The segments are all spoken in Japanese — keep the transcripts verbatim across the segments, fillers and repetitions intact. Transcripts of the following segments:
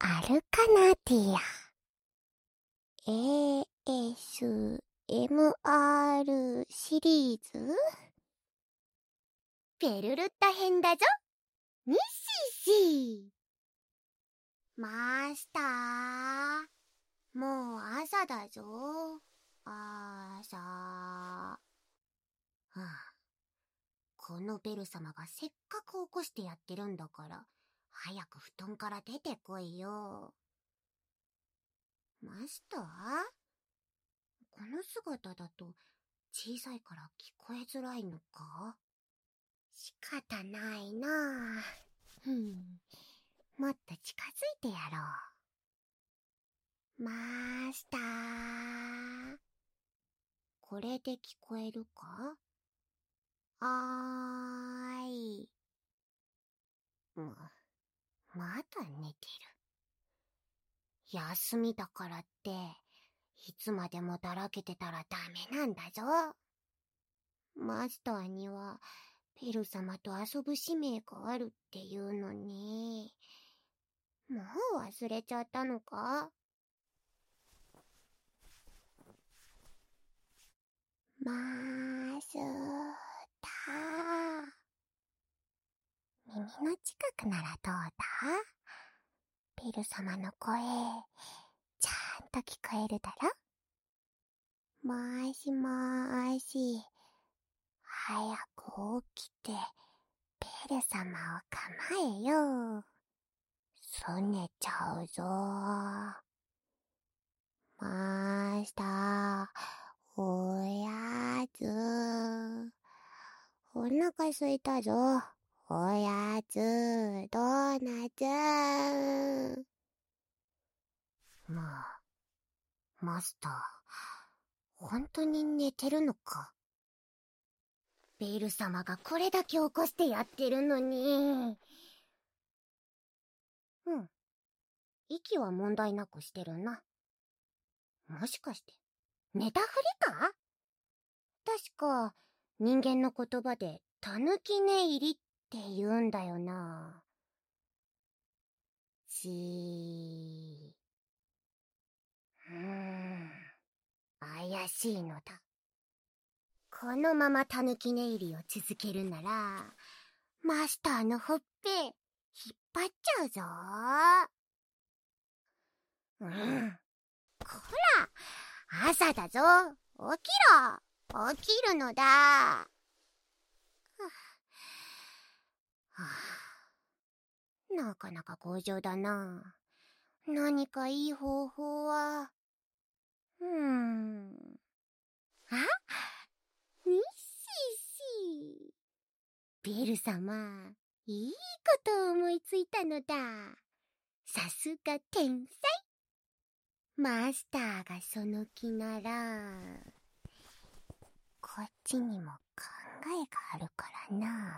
アルカナティア エーエスエムアール シリーズペルルッタ編だぞ、ミッシーシー。マスター、もう朝だぞ。朝。はあ、このベル様がせっかく起こしてやってるんだから、早く布団から出てこいよ。マスター？この姿だと小さいから聞こえづらいのか？仕方ないなあ。ふん、もっと近づいてやろう。マスター、これで聞こえるか？あーい。ま、まだ寝てる。休みだからって、いつまでもだらけてたらダメなんだぞ。マスターには、ペル様と遊ぶ使命があるっていうのに、もう忘れちゃったのか？マスター、耳の近くならどうだ？ペル様の声、ちゃんと聞こえるだろ？もーしもーし、早く起きて、ペル様を構えよ。すねちゃうぞ。マスター、おやつ。お腹すいたぞ。おやつ、ドーナツ。もう、マスター、本当に寝てるのか？ベル様がこれだけ起こしてやってるのに。うん。息は問題なくしてるな。もしかして、寝たふりか？確か、人間の言葉で、たぬき寝入りって言うんだよな。しー。うーん。怪しいのだ。このままたぬき寝入りを続けるなら、マスターのほっぺ、引っ張っちゃうぞ。うん。こら、朝だぞ。起きろ。起きるのだ。はあ、なかなか強情だな。何かいい方法は。うーん。あ、ミッシーシー。ベル様、いいことを思いついたのだ。さすが天才。マスターがその気なら、こっちにも考えがあるからな。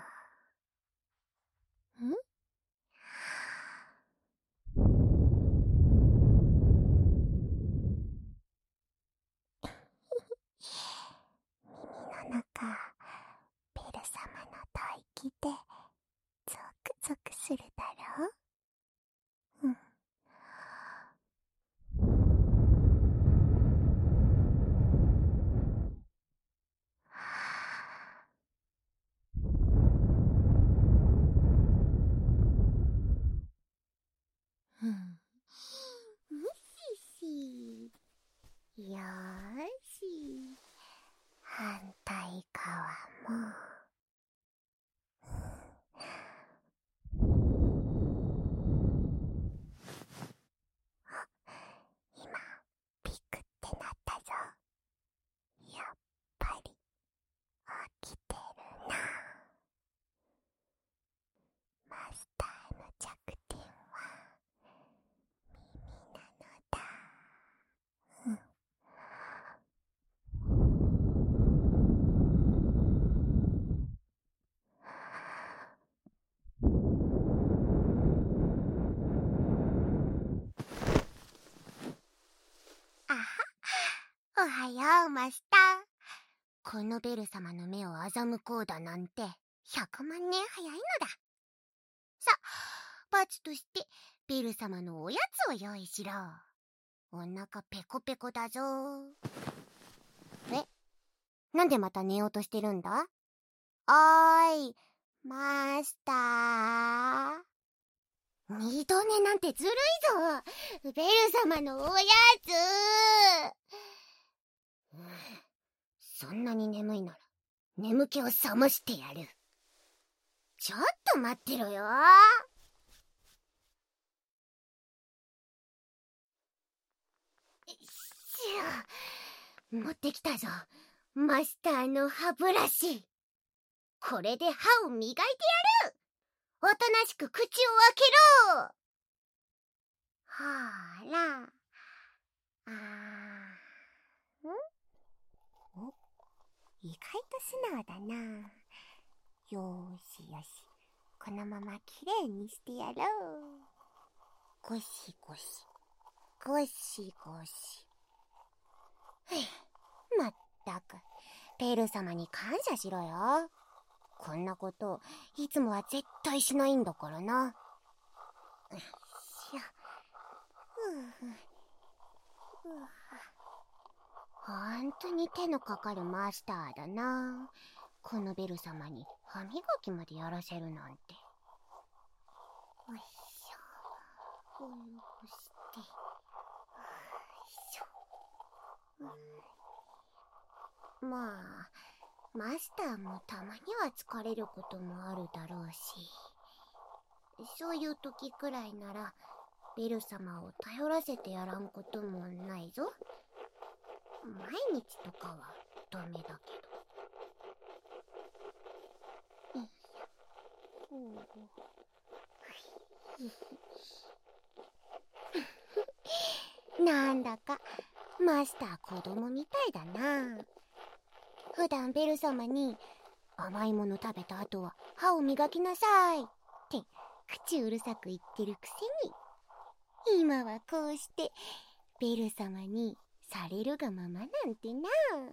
ん？耳の中、ベル様の吐息でゾクゾクするだろう？うん。うん。むしし。よーし。反対側も。今、ピクってなったぞ。やっぱり、起きてるな。マスターの弱点は、耳なのだ。うん。あは、おはよう、マスター。このベル様の目を欺こうだなんて、ひゃくまん年早いのだ。さ、罰として、 ベル様のおやつを用意しろ。お腹ペコペコだぞ。え、なんでまた寝ようとしてるんだ？おーい、マスター。二度寝なんてずるいぞ。ベル様のおやつ。うん、そんなに眠いなら眠気を覚ましてやる。ちょっと待ってろよ。持ってきたぞ、マスターの歯ブラシ。これで歯を磨いてやる。おとなしく口を開けろ。ほーら。あーん？お、意外と素直だな。よーしよし、このままきれいにしてやろう。ゴシゴシ、ゴシゴシ。ふぅ、まったく、ペル様に感謝しろよ。こんなこといつもは絶対しないんだからな。よいしょ。ふうふう。ほんとに手のかかるマスターだな。このベル様に歯磨きまでやらせるなんて。よいしょ。こうして、よいしょ。うん、まあマスターもたまには疲れることもあるだろうし、そういう時くらいならベル様を頼らせてやらんこともないぞ。毎日とかはダメだけど。なんだかマスター子供みたいだな。普段ベル様に甘いもの食べた後は歯を磨きなさいって口うるさく言ってるくせに、今はこうしてベル様にされるがままなんてな。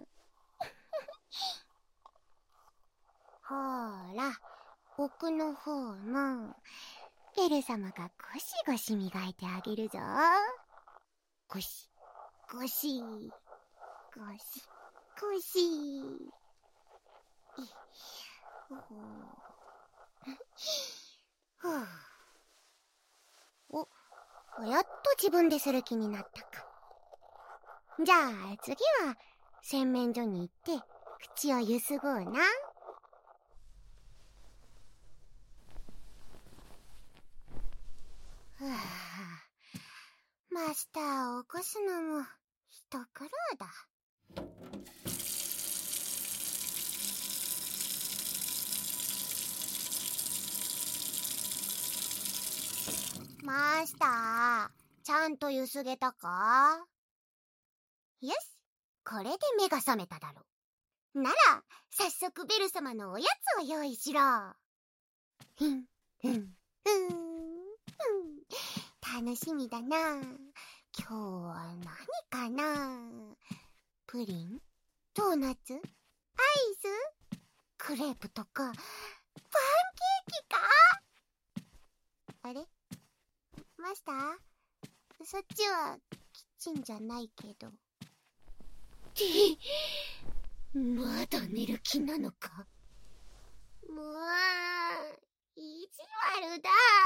ほーら、奥の方もベル様がゴシゴシ磨いてあげるぞ。ゴシゴシゴシゴシ。お、やっと自分でする気になったか。じゃあ次は洗面所に行って口をゆすごうな。ふぅ、マスターを起こすのも一苦労だ。マスター、ちゃんとゆすげたか？よし、これで目が覚めただろう。なら早速ベル様のおやつを用意しろ。ふんふんふんふん、楽しみだな。今日は何かな？プリン？ドーナツ？アイス？クレープとかパンケーキか？あれ？マスター？そっちはキッチンじゃないけど。まだ寝る気なのか？もう意地悪だ。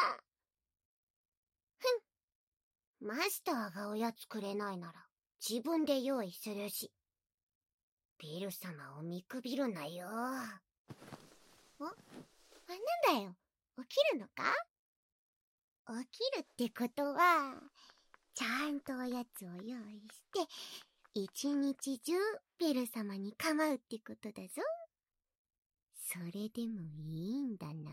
ふん、マスターがおやつくれないなら自分で用意するし、ベル様を見くびるなよ。お、あ、なんだよ、起きるのか？起きるってことはちゃんとおやつを用意して一日中ベル様に構うってことだぞ。それでもいいんだな。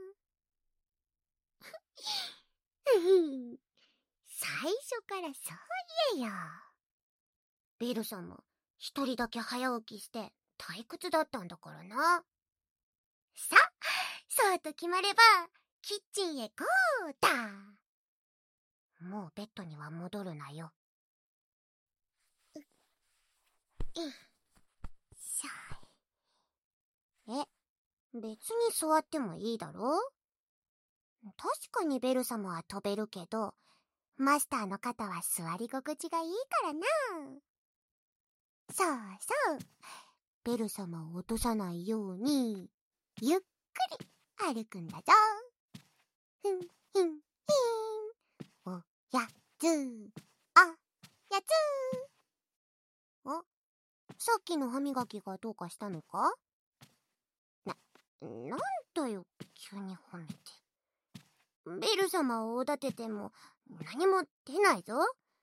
最初からそう言えよ。ベル様一人だけ早起きして退屈だったんだからな。さあ、そうと決まればキッチンへゴーだ。もうベッドには戻るなよ。う、いしょい。え、別に座ってもいいだろ？ 確かにベル様は飛べるけど、マスターの肩は座り心地がいいからな。そうそう。ベル様を落とさないように、ゆっくり歩くんだぞ。ふん、ふん、ひん。おやつ、あやつ。お、さっきの歯磨きがどうかしたのか？な、なんだよ、急に褒めて。ベル様をおだてても何も出ないぞ。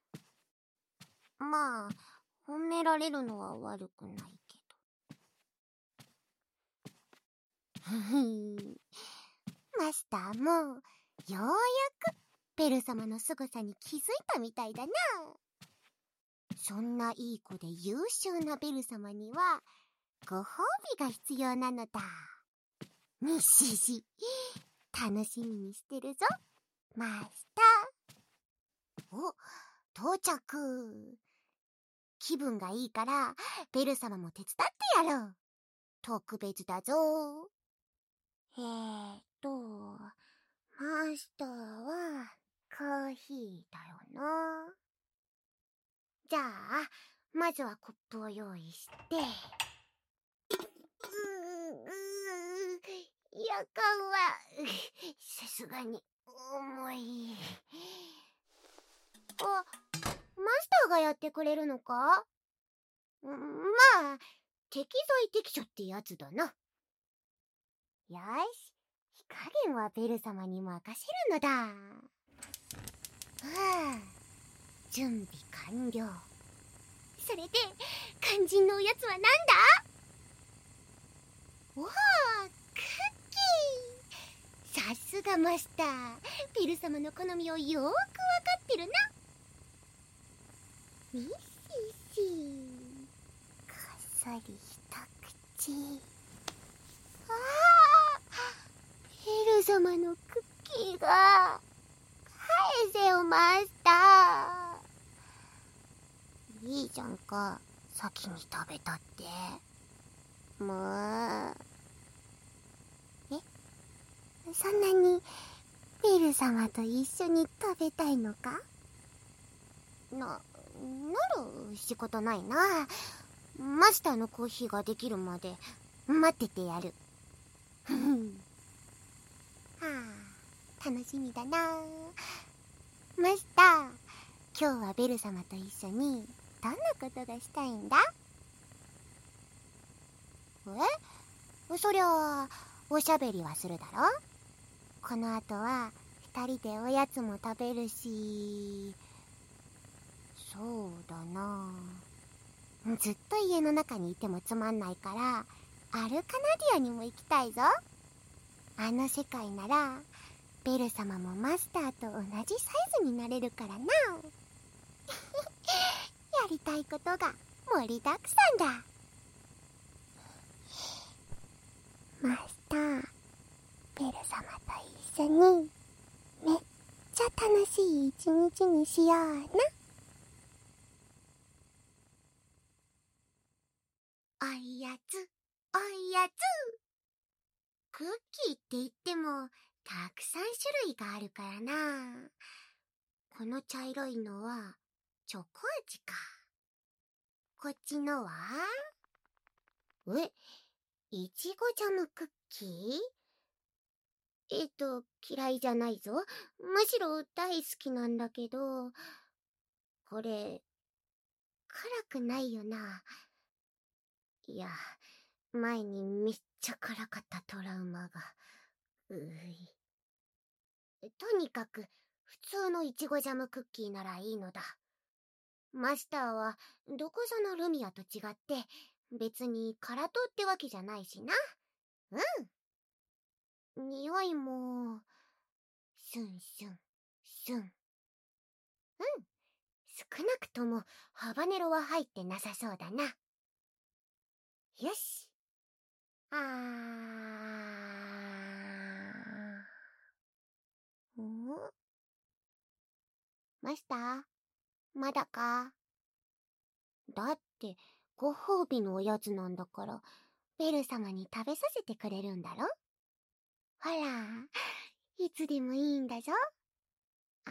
まあ、褒められるのは悪くないけど。ふふん。マスターも、ようやく、ベル様の凄さに気づいたみたいだな。そんないい子で優秀なベル様には、ご褒美が必要なのだ。にしし、楽しみにしてるぞ、マスター。お、到着。気分がいいから、ベル様も手伝ってやろう。特別だぞ。えーっと、マスターは、コーヒーだよな。じゃあ、まずはコップを用意して。うー、うー、やかんは、さすがに、重い。あ、マスターがやってくれるのか？まあ、適材適所ってやつだな。よし、火加減はベル様に任せるのだ。はあ、準備完了。それで、肝心のおやつはなんだ？おー、クッキー。さすがマスター。ベル様の好みをよーくわかってるな。みっしーしー。かっさり一口。ああ、ベル様のクッキーが。返せよ、マスター。いいじゃんか、先に食べたって。もう。え、そんなにベル様と一緒に食べたいのか？な、なら仕方ないな。マスターのコーヒーができるまで待っててやる。ふふん。はあ、楽しみだな。マスター、今日はベル様と一緒にどんなことがしたいんだ？え？そりゃ、おしゃべりはするだろ？この後は二人でおやつも食べるし、そうだな。ずっと家の中にいてもつまんないから、アルカナディアにも行きたいぞ。あの世界なら、ベル様もマスターと同じサイズになれるからな。やりたいことが盛りだくさんだ。マスター、ベル様と一緒にめっちゃ楽しい一日にしような。おやつ、おやつ。クッキーって言ってもたくさん種類があるからな。この茶色いのはチョコ味か。こっちのはえ、いちごジャムクッキー？えっと、嫌いじゃないぞ。むしろ大好きなんだけど、これ、辛くないよな。いや、前にめっちゃ辛かったトラウマが。うい。とにかく、普通のいちごジャムクッキーならいいのだ。マスターは、どこぞのルミアと違って、別に辛党ってわけじゃないしな。うん。匂いも、スンスン、スン。うん。少なくとも、ハバネロは入ってなさそうだな。よし。あー。ん？マスター、まだか？だって、ご褒美のおやつなんだから、ベル様に食べさせてくれるんだろ？ほら、 いつでもいいんだぞ。あー。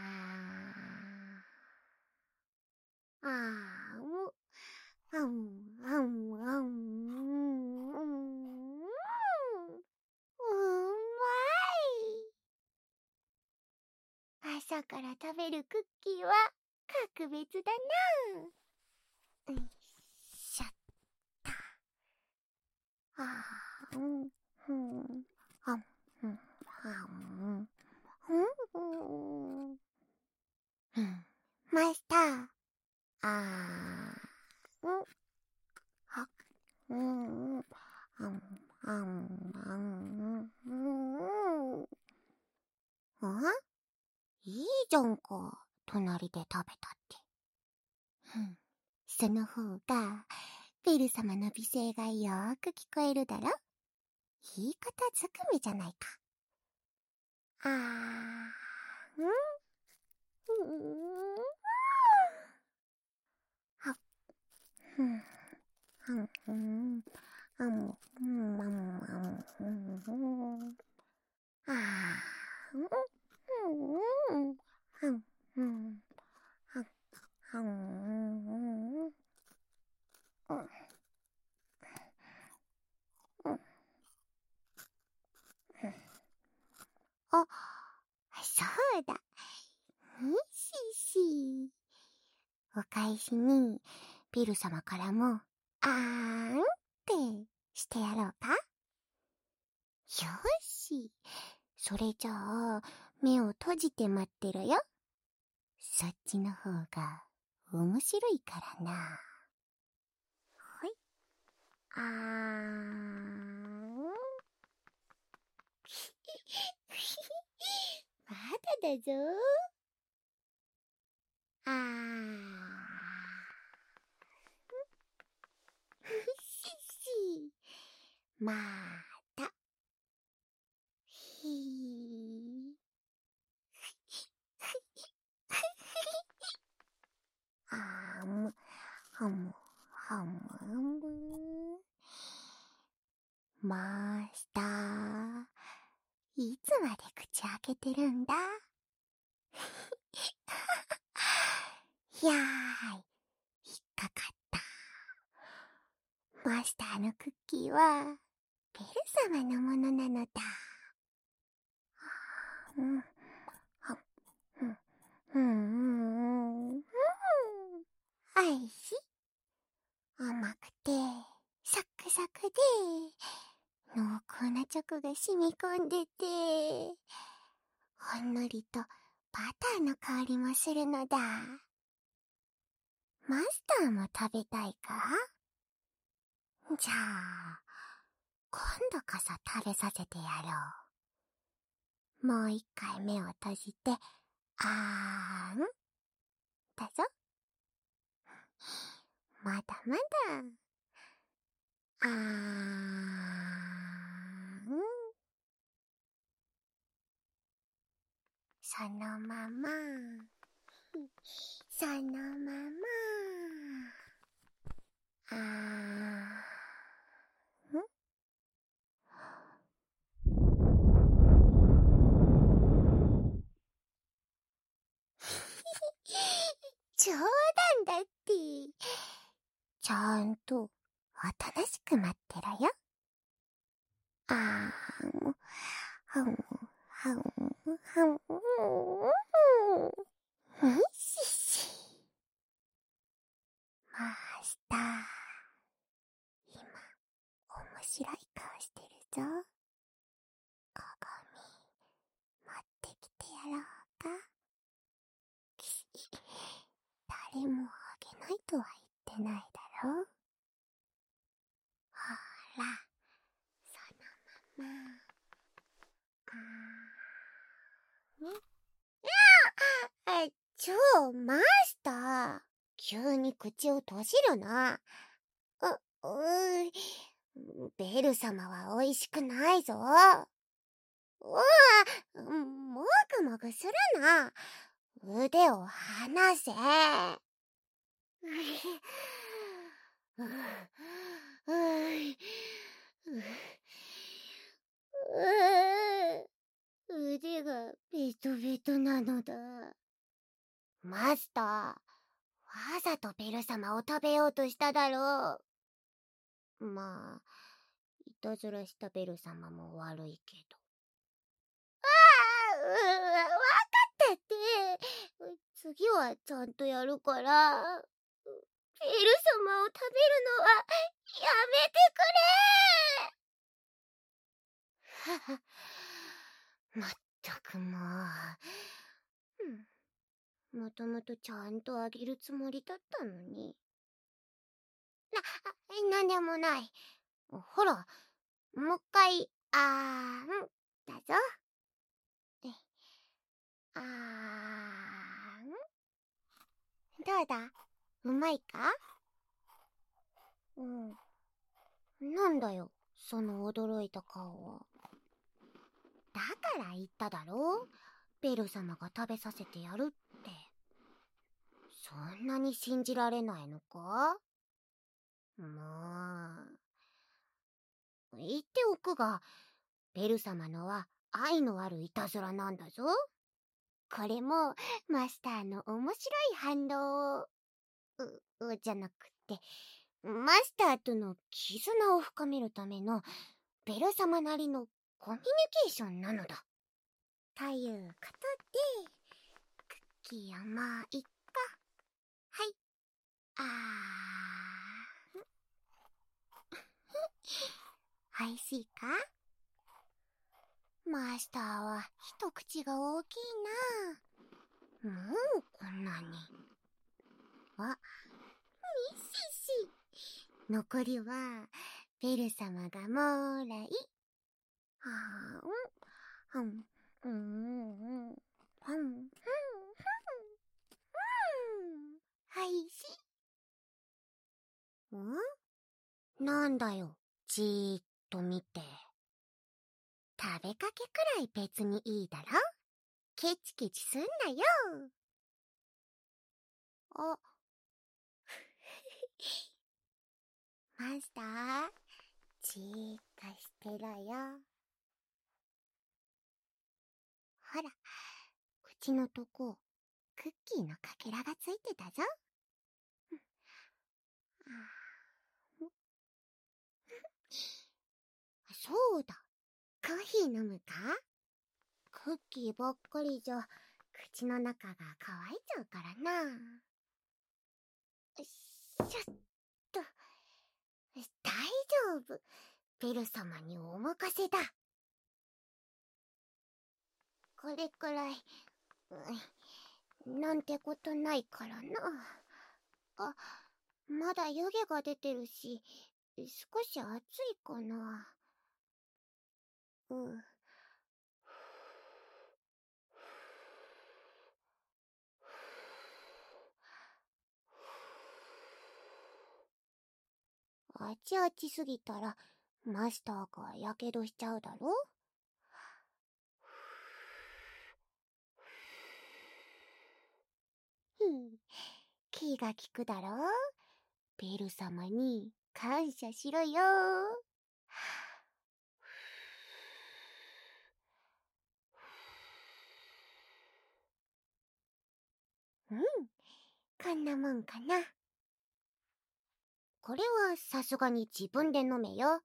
あーむ。あん、あん、あん、うん、うん、うまい。朝から食べるクッキーは格別だな。よいしょっと。あー、うん、うん、あん、うん、あん、うん、うん。マスター。あー、うん、は、うん、あん、あん、あん、うん、うん。いいじゃんか、隣で食べたって。うん。その方が、ベル様の美声がよーく聞こえるだろ。言い方ずくめじゃないか。あー、ん、うん、は、うん、うん、うん、あん、うん、あん、あん、うん、うん、あー、うん、うん、うん、うん、うん、うん、うん、うん。あ、そうだ。にしし。お返しに、ビル様からも、あーんってしてやろうか。よし。それじゃあ、目を閉じて待ってろよ。そっちの方が面白いからな。ほい。あーん。まだだぞ。あー。しし。また。ひー。あむ、はむ、はむむ。マスター、いつまで口開けてるんだ。やーい、引っかかった。マスターのクッキーは、ベル様のものなのだ。うん、は、うん、うん、うん、うん。おいしい。甘くて、サクサクで、濃厚なチョコが染み込んでて、ほんのりとバターの香りもするのだ。マスターも食べたいか？じゃあ、今度こそ食べさせてやろう。もう一回目を閉じて、あーんだぞ。まだまだ。あーん。そのまま。そのまま。あーん。冗談だって。ちゃんと、おとなしく待ってろよ。あーん。はん、はん、はん、うんしし。マスター、今、面白い顔してるぞ。鏡、持ってきてやろうか。誰もあげないとは言ってないだろ。ほら、そのまま。あーん。あ、ちょ、マスター。急に口を閉じるな。う、うー、ベル様は美味しくないぞ。うわ、もぐもぐするな。腕を離せ。ううううう腕がベトベトなのだ。マスター、わざとベル様を食べようとしただろう。まあ、いたずらしたベル様も悪いけど。ああ、わかったって。次はちゃんとやるから。ベル様を食べるのはやめてくれ。はは、まったくもう。もともとちゃんとあげるつもりだったのに。な、なんでもない。ほら、もう一回、あーん、だぞ。あーん。どうだ？うまいか？うん。なんだよ、その驚いた顔は。だから言っただろ？ベル様が食べさせてやるって。そんなに信じられないのか？もう。言っておくが、ベル様のは愛のあるいたずらなんだぞ。これもマスターの面白い反応を、う、うじゃなくて、マスターとの絆を深めるためのベル様なりのコミュニケーションなのだ。ということで、クッキーをもう一個。はい。あー。おいしいか？マスターは一口が大きいな。もうこんなに。あ、ミシシ。残りはベル様がもらい。はーん。うん。うん。うん。うん。うん。はいし。ん？なんだよ、じーっと見て。食べかけくらい別にいいだろ？ケチケチすんなよ。あ。マスター、じーっとしてろよ。ほら、口のとこ、クッキーのかけらがついてたぞ。そうだ、コーヒー飲むか？クッキーばっかりじゃ口の中が乾いちゃうからな。よいしょっと。大丈夫、ベル様にお任せだ。これくらい、うん、なんてことないからな。あ、まだ湯気が出てるし、少し暑いかな。うん。あちあちすぎたらマスターがやけどしちゃうだろ？ふん、気が利くだろ？ベル様に感謝しろよ。うん、こんなもんかな。これはさすがに自分で飲めよ。は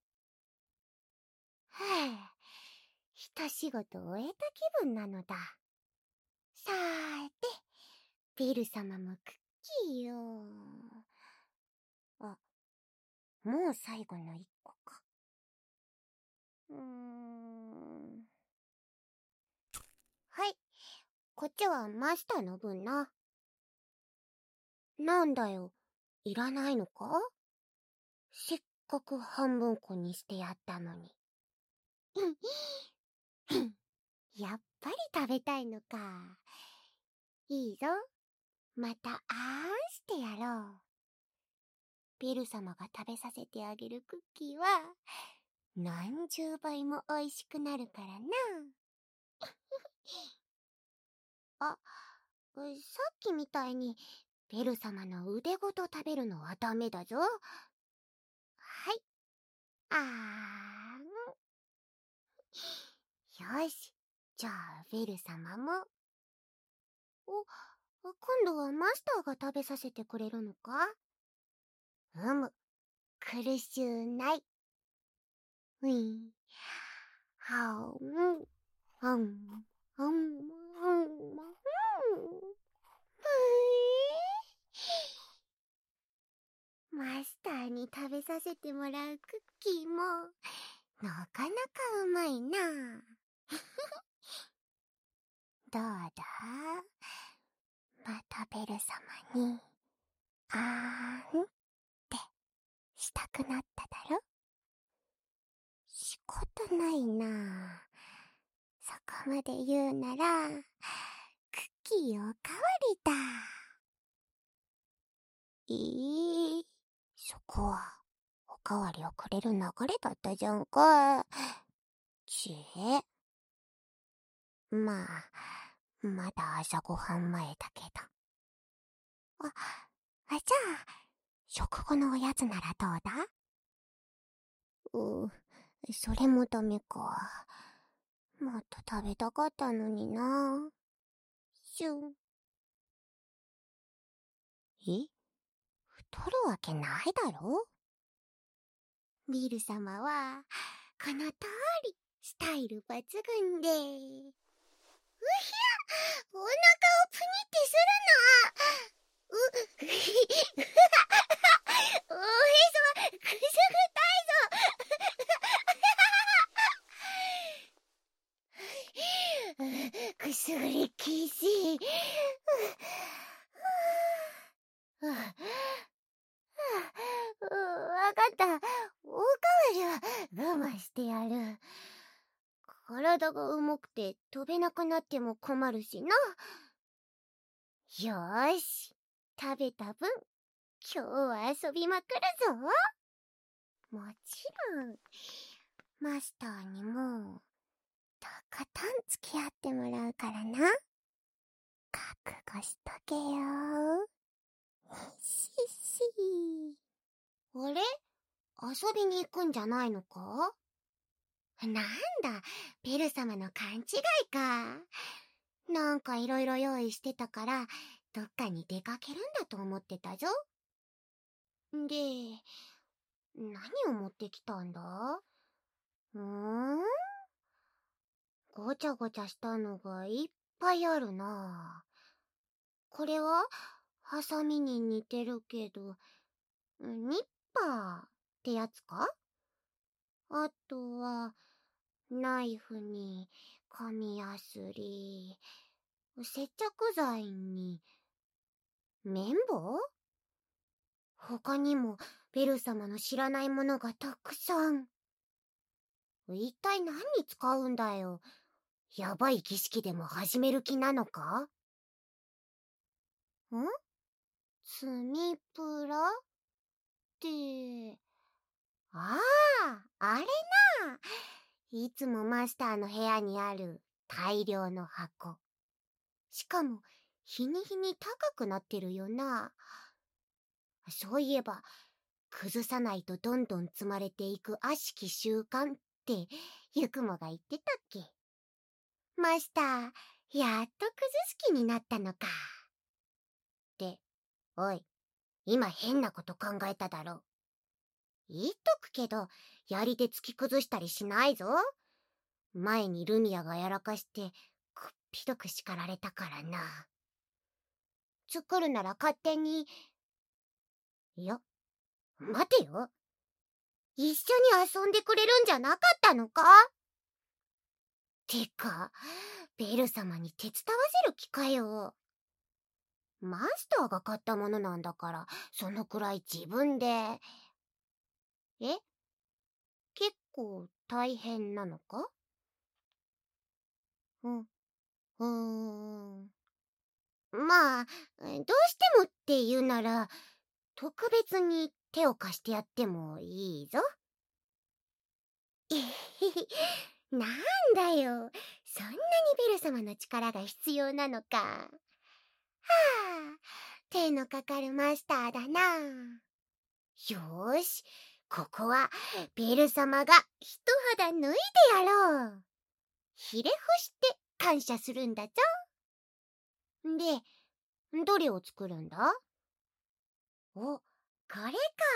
あ、一仕事終えた気分なのだ。さーて、ベル様もクッキーを。あ、もう最後の一個か。うーん。はい、こっちはマスターの分な。なんだよ、いらないのか？せっかく半分こにしてやったのに。やっぱり食べたいのか。いいぞ、またあーんしてやろう。ベル様が食べさせてあげるクッキーは何十倍も美味しくなるからな。あ、さっきみたいにベル様の腕ごと食べるのはダメだぞ。はい、あーん。よし、 じゃあ、ベル様も。お、今度はマスターが食べさせてくれるのか？うむ、苦しゅうない。うい。はう、うん、うん、うん、うん、うん。マスターに食べさせてもらうクッキーも、なかなかうまいな。どうだ？またベル様に、あーんってしたくなっただろ？仕方ないな。そこまで言うなら、クッキーおかわりだ。えー、そこは、おかわりをくれる流れだったじゃんか。ちえ。まあ、まだ朝ごはん前だけど。あ、あ、じゃあ、食後のおやつならどうだ？う、それもダメか。もっと食べたかったのにな。しゅん。え？太るわけないだろ？ビル様は、この通り、スタイル抜群で。うひゃ！お腹をプニってするな！う、うひ、おへそはくすぐったいぞ！くすぐりきし。わかった。おかわりは我慢してやる。体が重くて飛べなくなっても困るしな。よーし。食べた分、今日は遊びまくるぞ。もちろん、マスターにも、とことん付き合ってもらうからな。覚悟しとけよー。ししあれ？遊びに行くんじゃないのか？なんだ、ベル様の勘違いか。なんかいろいろ用意してたから、どっかに出かけるんだと思ってたぞ。で、何を持ってきたんだ？うーん？ごちゃごちゃしたのがいっぱいあるな。これはハサミに似てるけど、ニッパーってやつか？あとは、ナイフに、紙やすり、接着剤に、綿棒？他にも、ベル様の知らないものがたくさん。一体何に使うんだよ。やばい儀式でも始める気なのか？ん？スミプラ？って、ああ、あれな。いつもマスターの部屋にある大量の箱。しかも、日に日に高くなってるよな。そういえば、崩さないとどんどん積まれていく悪しき習慣って、ゆくもが言ってたっけ？マスター、やっと崩す気になったのか。って、おい、今変なこと考えただろ。言っとくけど、やりで突き崩したりしないぞ。前にルミアがやらかして、くっぴどく叱られたからな。作るなら勝手に。いや、待てよ。一緒に遊んでくれるんじゃなかったのか？てか、ベル様に手伝わせる気かよ。マスターが買ったものなんだから、そのくらい自分で。え？結構大変なのか？うん。うーん。まあ、どうしてもって言うなら、特別に手を貸してやってもいいぞ。えへへ、なんだよ。そんなにベル様の力が必要なのか。はあ、手のかかるマスターだな。よーし、ここはベル様が一肌脱いでやろう。ひれ伏して感謝するんだぞ。で、どれを作るんだ？お、これか。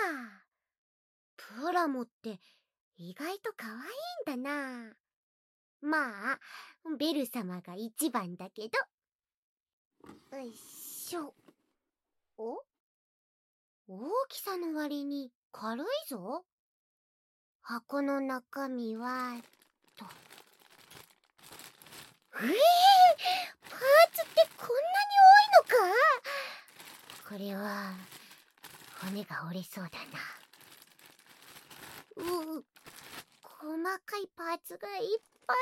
プラモって意外と可愛いんだな。まあ、ベル様が一番だけど。よいしょ。お？大きさの割に軽いぞ。箱の中身は、と。ええー、パーツってこんなに多いのか？これは、骨が折れそうだな。う、細かいパーツがいっぱい。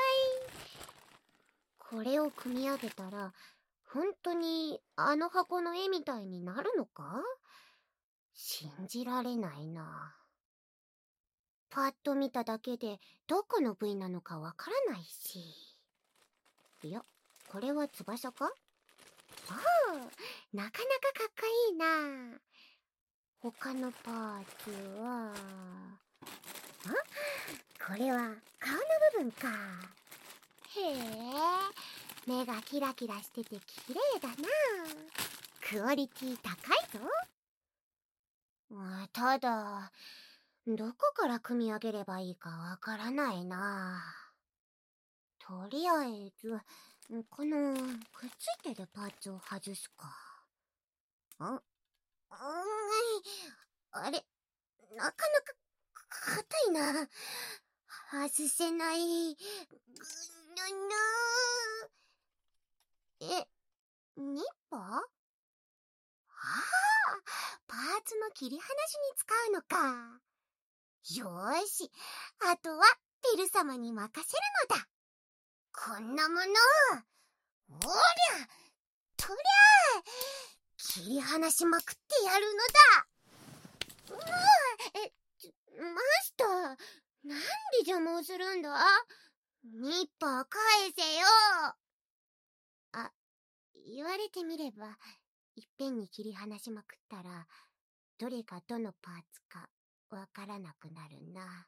これを組み上げたら、本当にあの箱の絵みたいになるのか？信じられないな。パッと見ただけでどこの部位なのかわからないし。いや、これは翼か？ああ、なかなかかっこいいな。他のパーツは、あ、これは顔の部分か。へえ、目がキラキラしてて綺麗だな。クオリティ高いぞ。ただ、どこから組み上げればいいかわからないな。とりあえず、このくっついてるパーツを外すか。ん？うん、あれ、なかなか硬いな。外せない。ぐぬぬ。え、ニッパー？ああ、パーツの切り離しに使うのか。よーし、あとはベル様に任せるのだ。こんなもの、おりゃ、とりゃ、切り離しまくってやるのだ。もう、え、マスター、なんで邪魔をするんだ？ニッパー返せよ。あ、言われてみれば、いっぺんに切り離しまくったら、どれがどのパーツかわからなくなるな。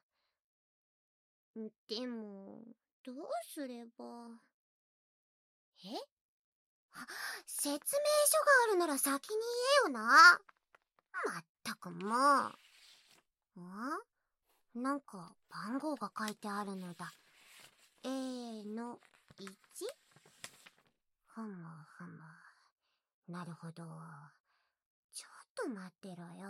でも、どうすれば。え？あ、説明書があるなら先に言えよな。まったくもう。ん？なんか番号が書いてあるのだ。A の いち？ ふむふむ。なるほど。ちょっと待ってろよ。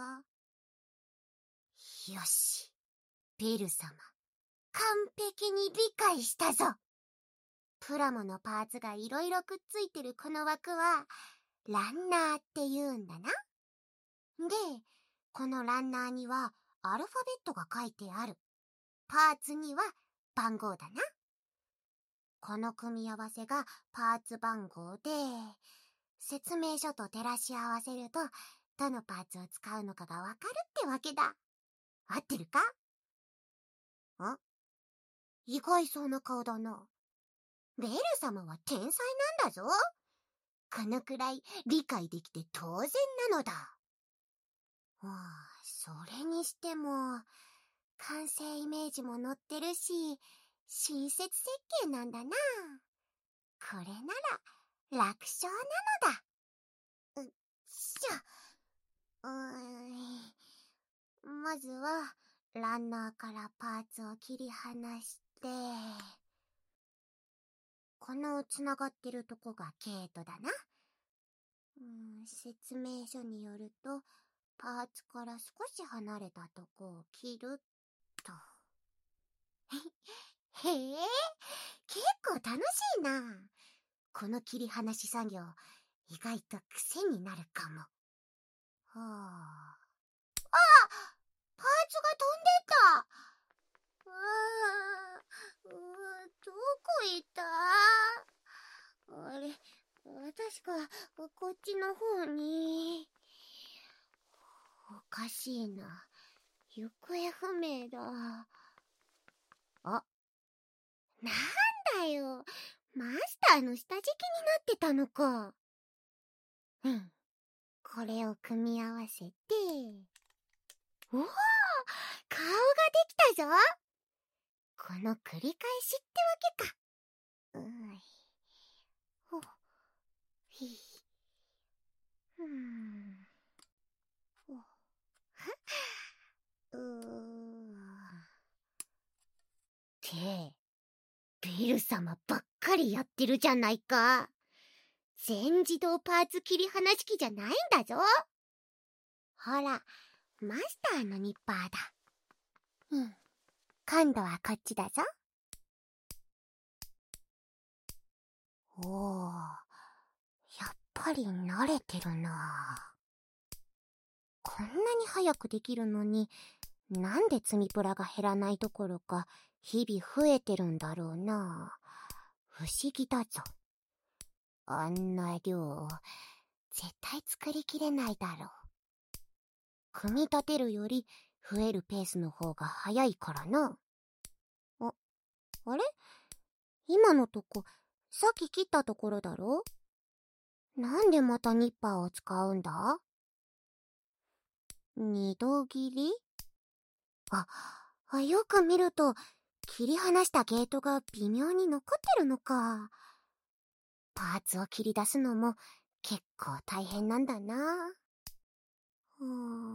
よし。ベル様。完璧に理解したぞ。プラモのパーツがいろいろくっついてるこの枠は、ランナーって言うんだな。で、このランナーにはアルファベットが書いてある。パーツには番号だな。この組み合わせがパーツ番号で、説明書と照らし合わせると、どのパーツを使うのかがわかるってわけだ。合ってるか？ん？意外そうな顔だな。ベル様は天才なんだぞ。このくらい理解できて当然なのだ。はあ、それにしても、完成イメージも載ってるし、親切設計なんだな。これなら楽勝なのだ。うっしょ。うーん。まずは、ランナーからパーツを切り離して、このつながってるとこがゲートだな。うん、説明書によると、パーツから少し離れたとこを切ると。へえ、結構楽しいな。この切り離し作業、意外と癖になるかも。はあ。あ！パーツが飛んでった。うー、うー、どこ行った？あれ、確か、こっちの方に。おかしいな。行方不明だ。あ、なんだよ。マスターの下敷きになってたのか。うん。これを組み合わせて。おお、顔ができたぞ。この繰り返しってわけか。うん。 ひうーん。うーってベル様ばっかりやってるじゃないか。全自動パーツ切り離し機じゃないんだぞ。ほら、マスターのニッパーだ。うん、今度はこっちだぞ。おー、やっぱり慣れてるな。こんなに早くできるのに、なんで積みプラが減らないどころか日々増えてるんだろうな。不思議だぞ。あんな量絶対作りきれないだろう。組み立てるより増えるペースの方が早いからな。あ、あれ？今のとこさっき切ったところだろ？なんでまたニッパーを使うんだ？二度切り？あ、あ、よく見ると切り離したゲートが微妙に残ってるのか。パーツを切り出すのも結構大変なんだな。うーん。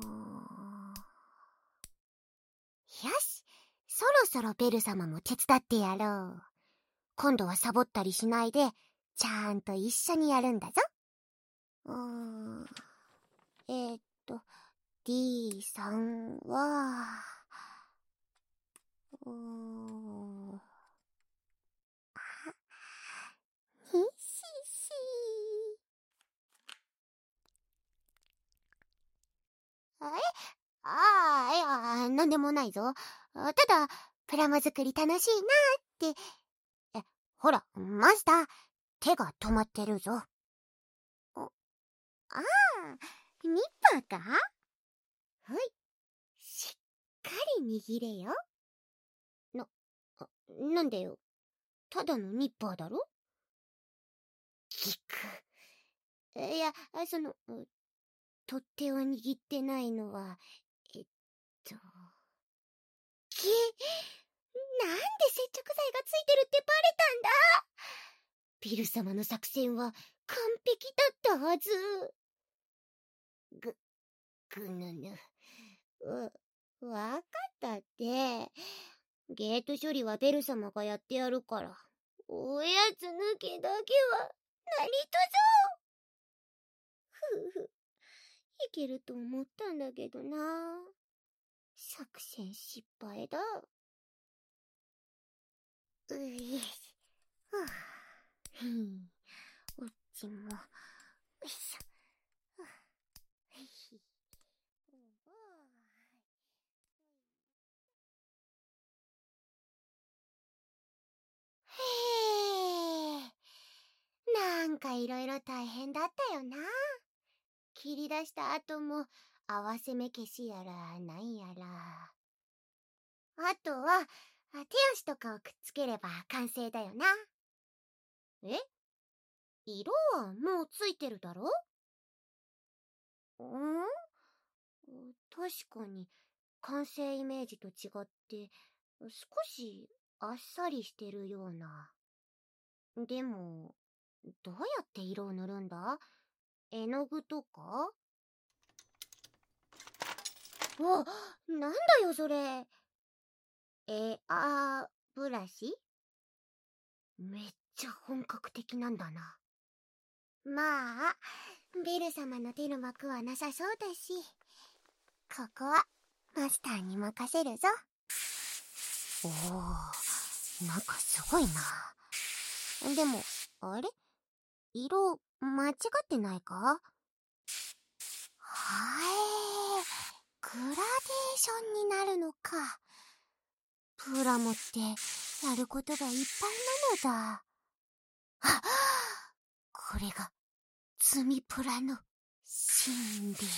よし、そろそろベル様も手伝ってやろう。今度はサボったりしないでちゃんと一緒にやるんだぞ。うーん。えー、っと D さんはうーん。あ、ひししあれ？ああ、いや、なんでもないぞ。ただ、プラモ作り楽しいなって。え、ほら、マスター、手が止まってるぞ。ああ、ニッパーか？はい。しっかり握れよ。な、なんでよ。ただのニッパーだろ？聞く。いや、その、取っ手を握ってないのは、えっと。き、なんで接着剤がついてるってバレたんだ？ビル様の作戦は完璧だったはず。ぐ、ぐぬぬ。う、わかったって。ゲート処理はベル様がやってやるから。おやつ抜きだけは、何とぞ。ふふ。いけると思ったんだけどな。作戦失敗だ。うい。はぁ、ふん。こっちも。よいしょ。はぁ、はい。へえ。なんかいろいろ大変だったよな。切り出した後も合わせ目消しやらなんやら。あとは手足とかをくっつければ完成だよな。え？色はもうついてるだろ？ん？確かに完成イメージと違って少しあっさりしてるような。でもどうやって色を塗るんだ？絵の具とか？あ、なんだよそれ。エアブラシ？めっちゃ本格的なんだな。まあ、ベル様の手の幕はなさそうだし、ここはマスターに任せるぞ。おお、なんかすごいな。でも、あれ？色、間違ってないか？はえ、グラデーションになるのか。プラモってやることがいっぱいなのだ。あ、これが積みプラの真理。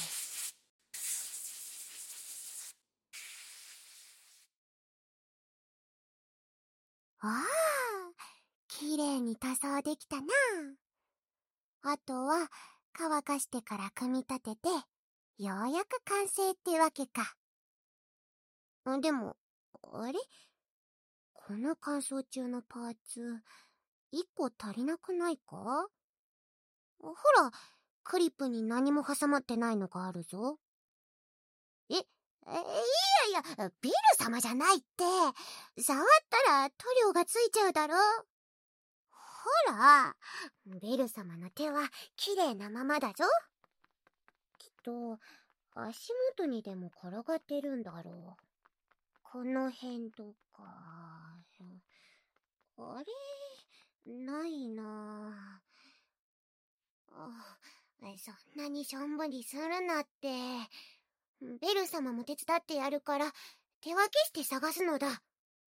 ああ、きれいに塗装できたな。あとは乾かしてから組み立てて、ようやく完成ってわけか。でも、あれ？この乾燥中のパーツ、いっこ足りなくないか？ ほら、クリップに何も挟まってないのがあるぞ。え、え、いやいや、ベル様じゃないって。触ったら塗料がついちゃうだろ。ほら、ベル様の手は綺麗なままだぞ。きっと、足元にでも転がってるんだろう。この辺とか。あれないなあ。そんなにしょんぼりするなって。ベル様も手伝ってやるから手分けして探すのだ。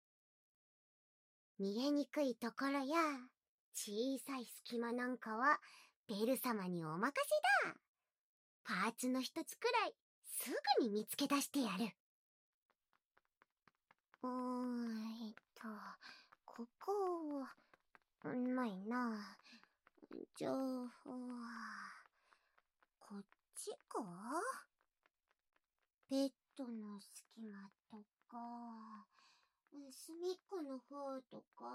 見えにくいところや小さい隙間なんかはベル様にお任せだ。パーツの一つくらいすぐに見つけ出してやる。うーんえっとここないな。じゃあこっちか。ベッドの隙間とか隅っこの方とか。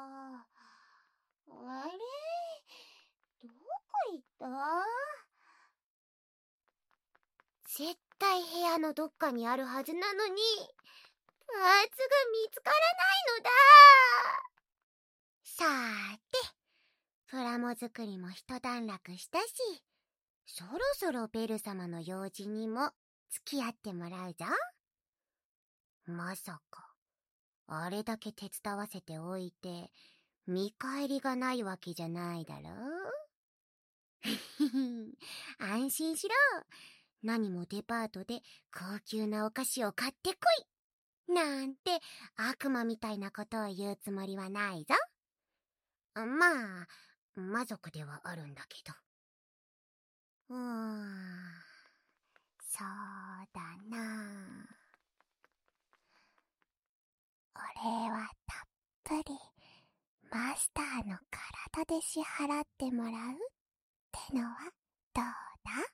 あれどこ行った？絶対部屋のどっかにあるはずなのにパーツが見つからないのだ。さーて、プラモ作りも一段落したし、そろそろベル様の用事にも付き合ってもらうぞ。まさかあれだけ手伝わせておいて見返りがないわけじゃないだろ安心しろ。何もデパートで高級なお菓子を買ってこいなんて悪魔みたいなことを言うつもりはないぞ。まあ魔族ではあるんだけど。うーんそうだな。俺はたっぷりマスターの体で支払ってもらうってのはどうだ？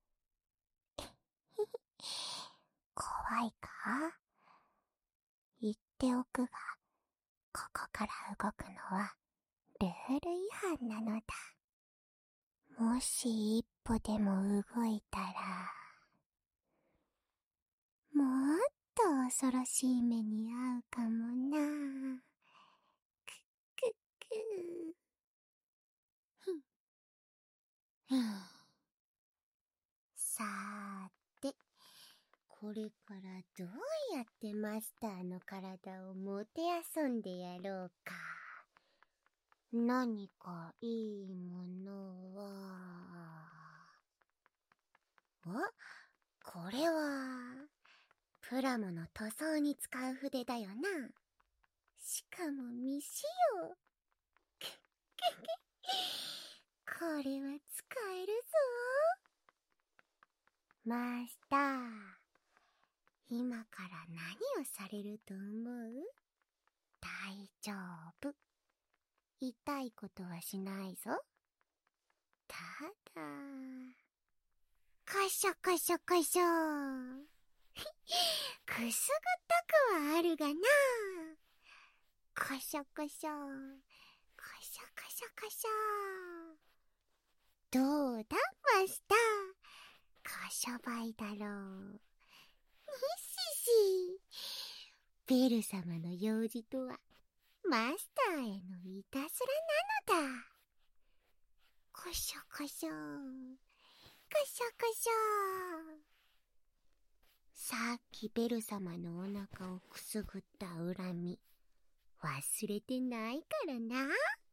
怖いか？言っておくが、ここから動くのはルール違反なのだ。もし一歩でも動いたら、もっと恐ろしい目に遭うかもな。くっくっく。ふん。ふん。さーて、これからどうやってマスターの体をもてあそんでやろうか。何かいいものは。あ、これはプラモの塗装に使う筆だよな。しかも未使用。これは使えるぞ。マスター、今から何をされると思う？大丈夫。痛いことはしないぞ。ただ、カシャカシャカシャ。くすぐったくはあるがな。カシャカシャ、カシャカシャカシャ。どうだマスター、カシャバイだろう。にしし、ベル様の用事とはマスターへのいたずらなのだ。カシャカシャ、カシャカシャ。さっきベル様のお腹をくすぐった恨み忘れてないからな。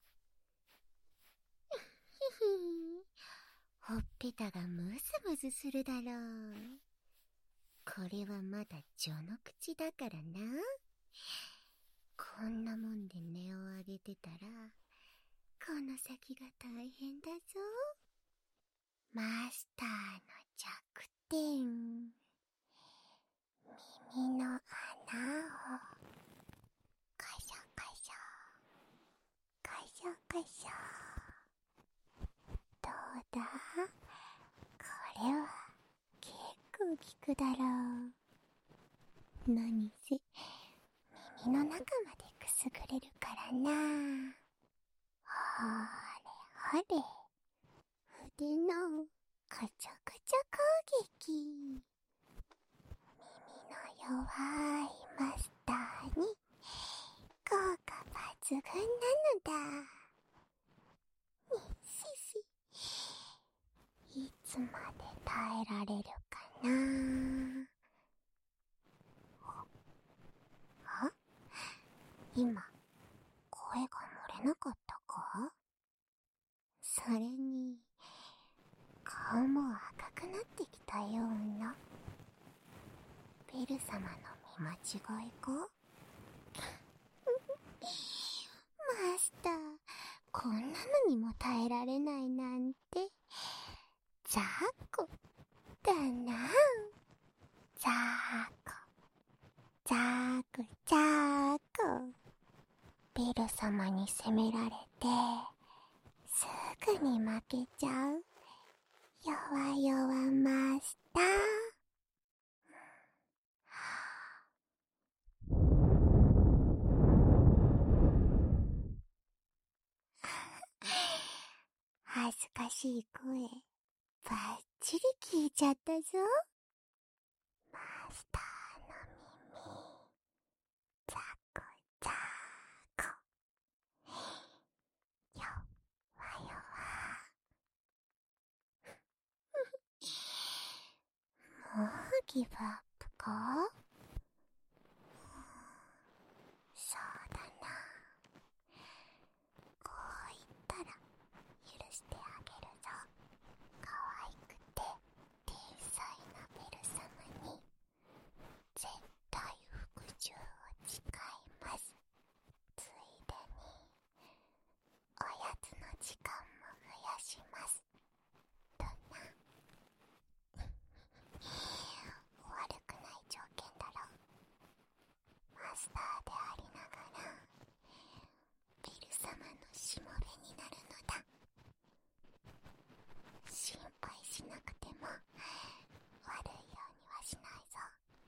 ほっぺたがムズムズするだろう。これはまだ序の口だからな。こんなもんで音を上げてたらこの先が大変だぞ。マスターの弱点、耳の穴をカシャカシャカシャカシャ。どうだ？これは結構効くだろう。何せ耳の中までくすぐれるからな。ほれほれ、 でのカチャカチャ攻撃。耳の弱いマスターに効果抜群なのだ。にしし、いつまで耐えられるかな。あ、今声が漏れなかったか？それに顔も赤くなってきたような。ベル様の見間違いか？マスター、こんなのにも耐えられないなんて雑魚だな。雑魚、雑魚、雑魚。ベル様に責められてすぐに負けちゃう弱々マスター。恥ずかしい声バッチリ聞いちゃったぞ。マスターの耳ザコザコ、よわよわ。もうギブアップか？そうだな。こう言ったら許してあげるぞ。可愛くて天才なベル様に絶対服従を誓います。ついでにおやつの時間も増やしますとな。悪くない条件だろ。マスターでありながらベル様のしもべになるのだ。心配しなくても悪いようにはしないぞ。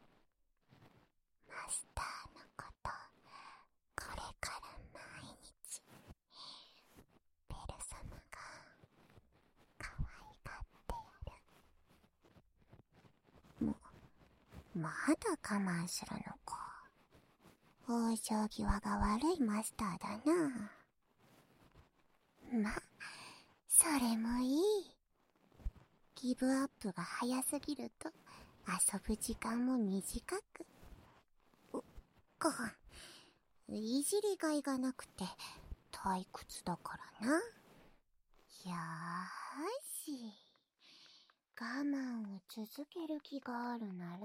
マスターのことこれから毎日ベル様が可愛がってやる。もまだ我慢するのか。往生際が悪いマスターだな。ま、それもいい。ギブアップが早すぎると遊ぶ時間も短く。うか、いじりがいがなくて退屈だからな。よーし、我慢を続ける気があるなら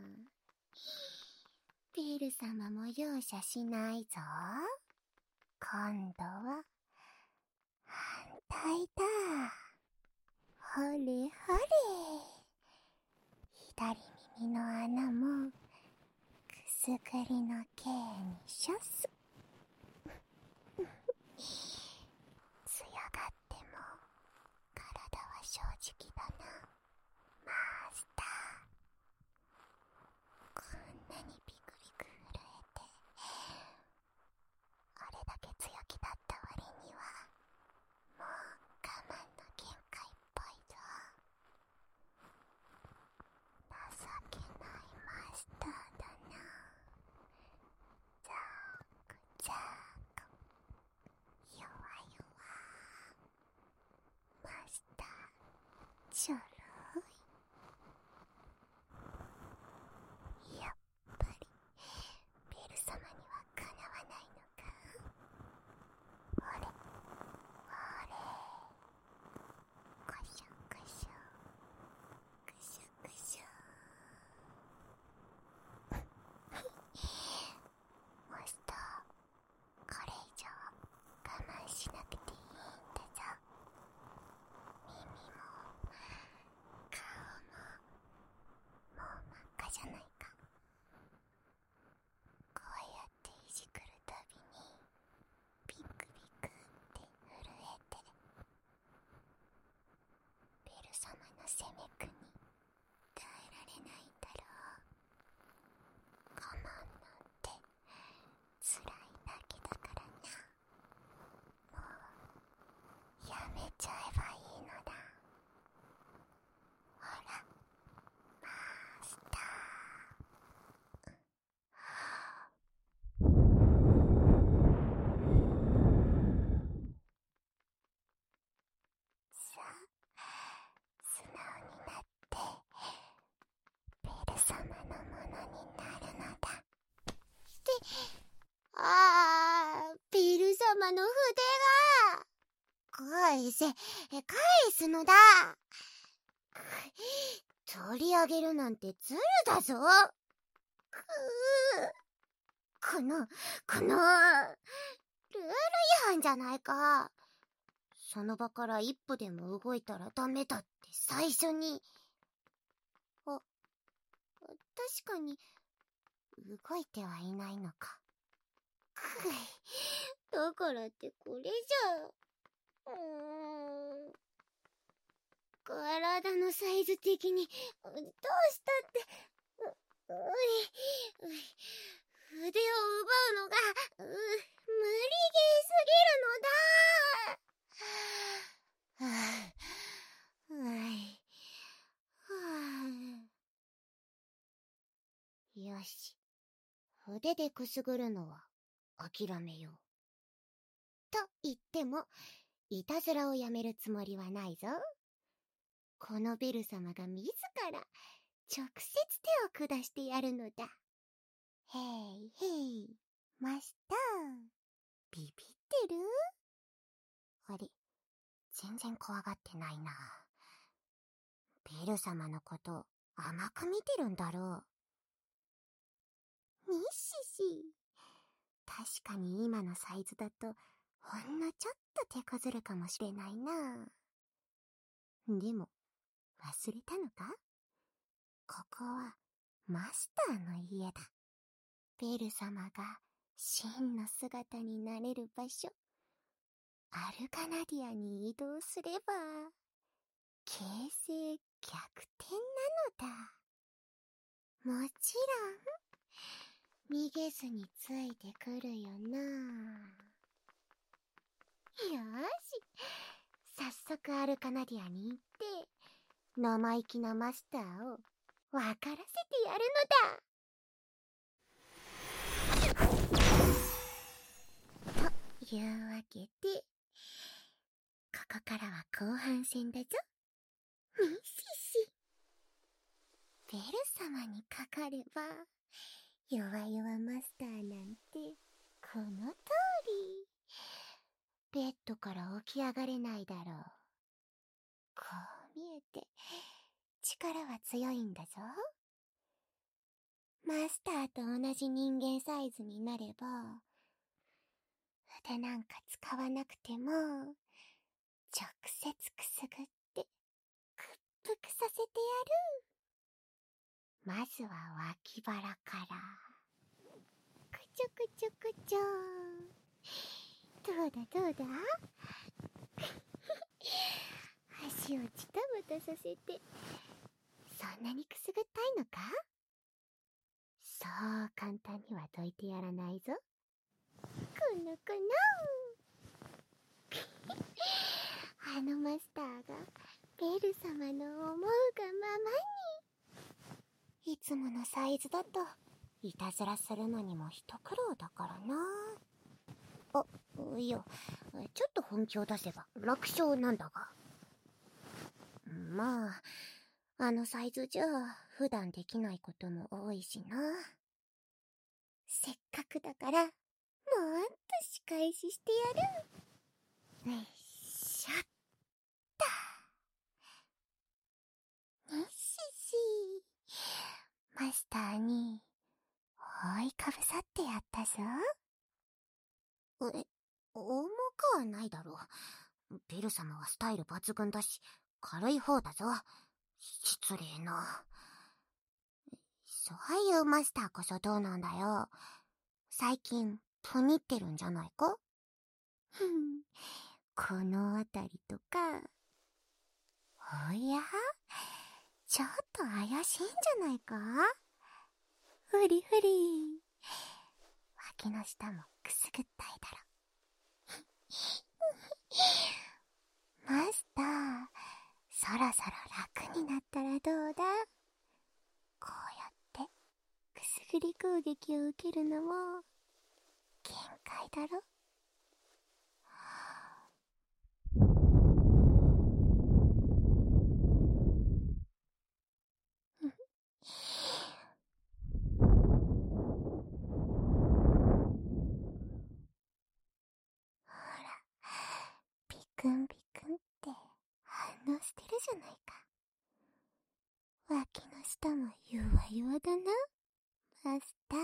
ベル様も容赦しないぞ。今度は反対だ。ほれほれ。左耳の穴もくすぐりの刑に処す。強がっても体は正直だな、マスター。こんなにビクビク震えてあれだけ強気だった割にはもう我慢の限界っぽいぞ。情けないマスターだな。ザークせ、返すのだ。取り上げるなんてずるだぞ。くーこの、この、ルール違反じゃないか。その場から一歩でも動いたらダメだって最初に。あ、確かに、動いてはいないのか。くい、だからってこれじゃ、うーん。体のサイズ的に、どうしたって、う、うい、うい、筆を奪うのが、う、無理ゲーすぎるのだ。はぁ、うい、はぁ。よし。筆でくすぐるのは諦めよう。と言っても、いたずらをやめるつもりはないぞ。このベル様が自ら直接手を下してやるのだ。へいへい、マスター、ビビってる？あれ、全然怖がってないな。ベル様のこと甘く見てるんだろう。にっしし、確かに今のサイズだとほんのちょっと手こずるかもしれないな。でも忘れたのか？ここはマスターの家だ。ベル様が真の姿になれる場所、アルカナディアに移動すれば形勢逆転なのだ。もちろん逃げずについてくるよな。よーし、早速アルカナディアに行って生意気なマスターを分からせてやるのだ。というわけで、ここからは後半戦だぞ。にっしし。ベル様にかかれば、弱々マスターなんて、この通り。ベッドから起き上がれないだろう。こう見えて、力は強いんだぞ。マスターと同じ人間サイズになれば、筆なんか使わなくても、直接くすぐって屈服させてやる。まずは脇腹から。くちょくちょくちょ。どうだどうだ足をちたばたさせて、そんなにくすぐったいのか？そう簡単にはどいてやらないぞ。このこのあのマスターがベル様の思うがままに。いつものサイズだといたずらするのにも一苦労だからな。あ、いや、ちょっと本気を出せば楽勝なんだが。まあ、あのサイズじゃ普段できないことも多いしな。せっかくだからもっと仕返ししてやる。よいしょっと。にっしし、マスターに覆いかぶさってやったぞ。え、重くはないだろう。ベル様はスタイル抜群だし軽い方だぞ。失礼な。そういうマスターこそどうなんだよ。最近プニってるんじゃないか？ふん、このあたりとか。おや、ちょっと怪しいんじゃないか？ふりふり。脇の下もくすぐったいだろ。マスター、そろそろ楽になったらどうだ？こうやってくすぐり攻撃を受けるのも限界だろ。ほら、ビクンビクンっゃないか。脇の下もゆわゆわだな、マスター。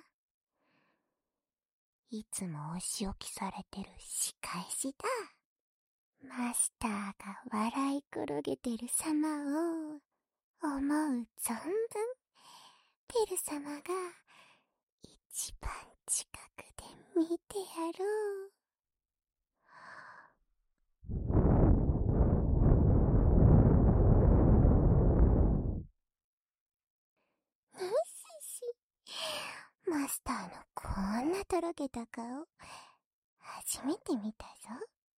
いつもお仕置きされてる仕返しだ。マスターが笑い転げてる様を思う存分、ベル様が一番近くで見てやろう。ねえ、シシ。マスターのこんなとろけた顔、初めて見たぞ。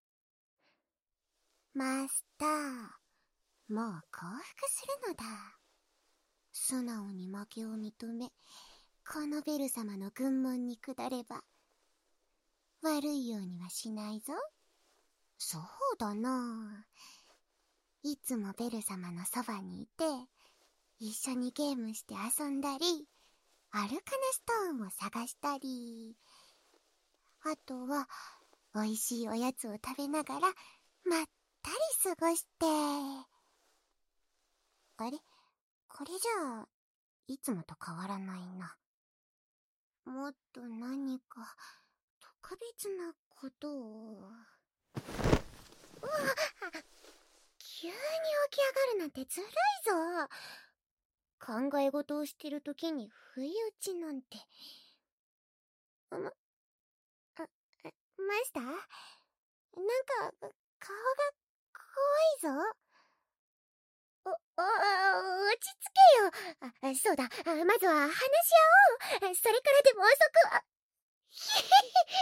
マスター、もう降伏するのだ。素直に負けを認め、このベル様の軍門に下れば、悪いようにはしないぞ。そうだな。いつもベル様のそばにいて、一緒にゲームして遊んだり、アルカナストーンを探したり、あとは、美味しいおやつを食べながら、まったり過ごして。あれ？これじゃあ、いつもと変わらないな。もっと何か、特別なことを。うわっ！急に起き上がるなんてずるいぞ。考え事をしてるときに不意打ちなんて。ま、あ、マスター？なんか、顔が怖いぞ。お、お、落ち着けよ。あ、そうだ。まずは話し合おう。それからでも遅くは。ひへ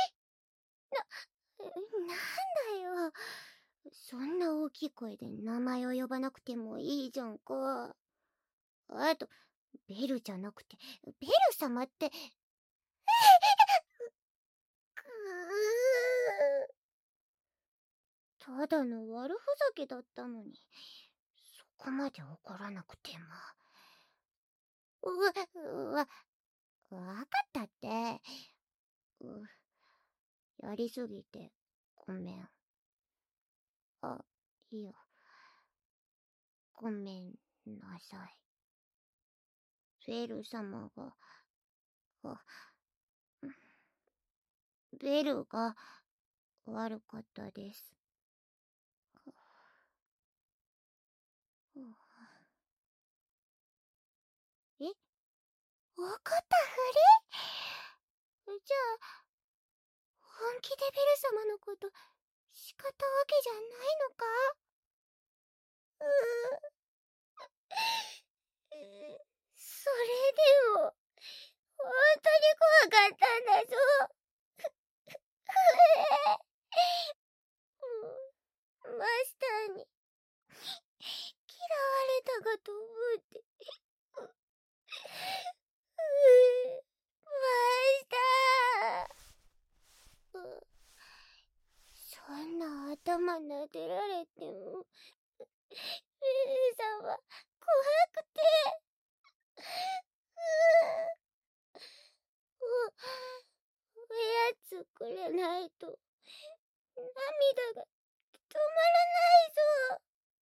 へ。な、なんだよ。そんな大きい声で名前を呼ばなくてもいいじゃんか。あと、ベルじゃなくて、ベル様って。くー。ただの悪ふざけだったのに、そこまで怒らなくても。うわ、わ、わかったって。う、やりすぎて、ごめん。あ、いいよ。ごめんなさい。ベル様が、あ、ベルが悪かったです。え？わかったふり？じゃあ、本気でベル様のこと叱ったわけじゃないのか？うう、それでも、本当に怖かったんだぞ。マスターに嫌われたかと思って。マスター。そんな頭撫でられても、ベル様怖くて。お、おやつくれないと涙が止まらないぞ。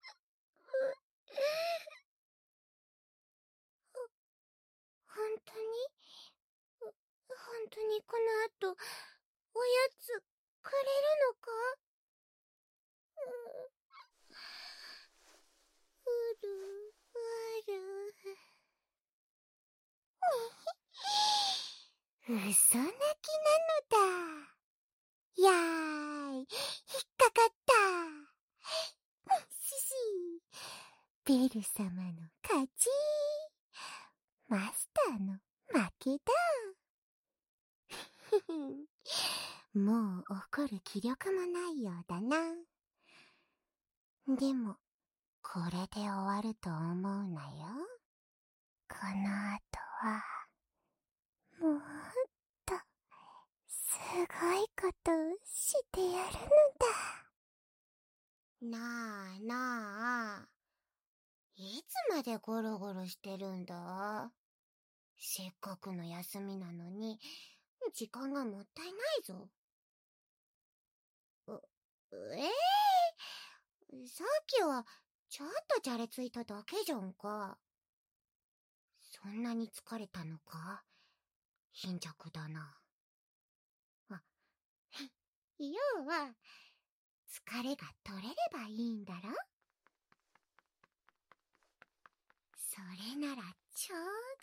ほんとに？ほんとにこの後、おやつくれるのか？うる、うる。嘘泣きなのだ。やーい、引っかかった。シシー、ベル様の勝ち。マスターの負けだ。もう怒る気力もないようだな。でも、これで終わると思うなよ。この後は、もっと、すごいことをしてやるのだ。なあなあ、いつまでゴロゴロしてるんだ？せっかくの休みなのに、時間がもったいないぞ。う、ええー、さっきはちょっとじゃれついただけじゃんか。そんなに疲れたのか？貧弱だな。あ、要は、疲れが取れればいいんだろ？それならちょう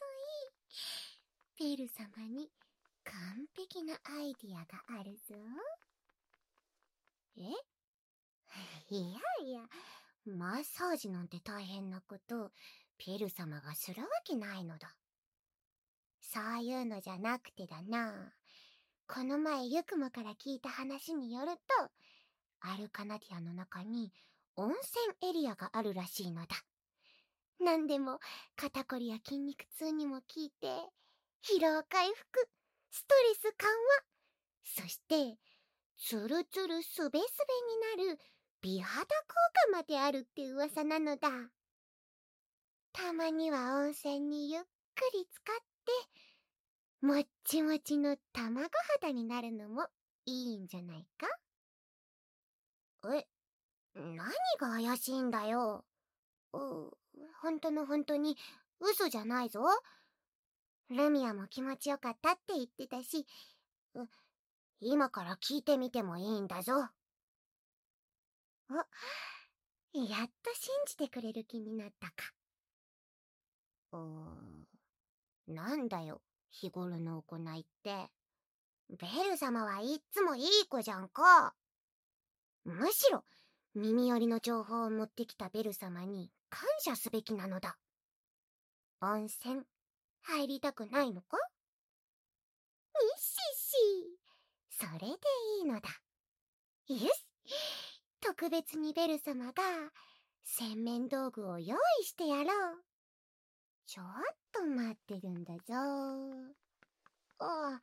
どいい。ベル様に完璧なアイディアがあるぞ。え？いやいや、マッサージなんて大変なこと、ベル様がするわけないのだ。そういうのじゃなくてだな。この前ユクモから聞いた話によると、アルカナディアの中に温泉エリアがあるらしいのだ。なんでも肩こりや筋肉痛にも効いて、疲労回復、ストレス緩和、そしてツルツルスベスベになる美肌効果まであるって噂なのだ。たまには温泉にゆっくり浸かって、もっちもちの卵肌になるのもいいんじゃないか？え、何が怪しいんだよ。う、本当の本当に嘘じゃないぞ。ルミアも気持ちよかったって言ってたし、う、今から聞いてみてもいいんだぞ。お、やっと信じてくれる気になったか。うーん、なんだよ、日頃の行いって。ベル様はいっつもいい子じゃんか。むしろ、耳寄りの情報を持ってきたベル様に感謝すべきなのだ。温泉、入りたくないのか？にっしし、それでいいのだ。よし、特別にベル様が洗面道具を用意してやろう。ちょっと待ってるんだぞ。あ、はい、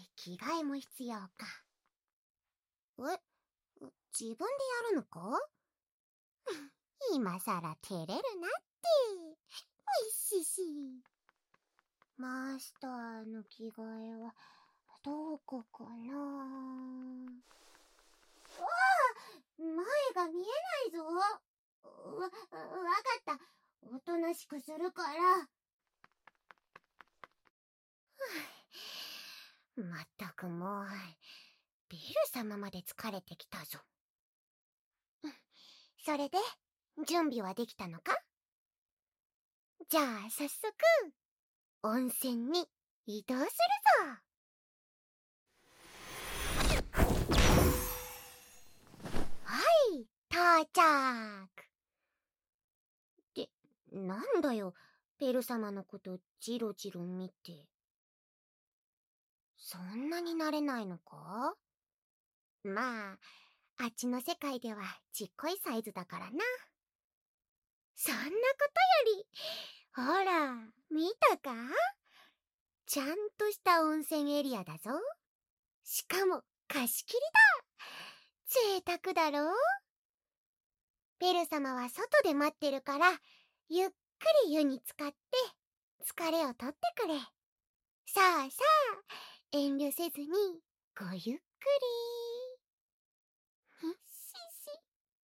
着替えも必要か。え、自分でやるのか？今さら照れるなって。にっしし。マスターの着替えはどこかな？うわあ、前が見えないぞ。わ、わかった。おとなしくするから。まったくもう、ベル様まで疲れてきたぞ。それで、準備はできたのか？じゃあ早速、温泉に移動するぞ。はい、到着。って、なんだよ、ベル様のことジロジロ見て。そんなに慣れないのか？まあ、あっちの世界ではちっこいサイズだからな。そんなことより、ほら、見たか？ちゃんとした温泉エリアだぞ。しかも貸し切りだ。贅沢だろ？ベル様は外で待ってるから、ゆっくり湯に浸かって疲れを取ってくれ。さあさあ、遠慮せずにごゆっくり。ひっしし。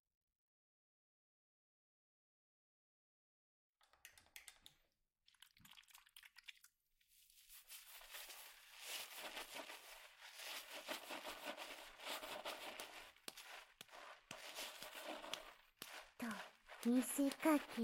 と見せかけて、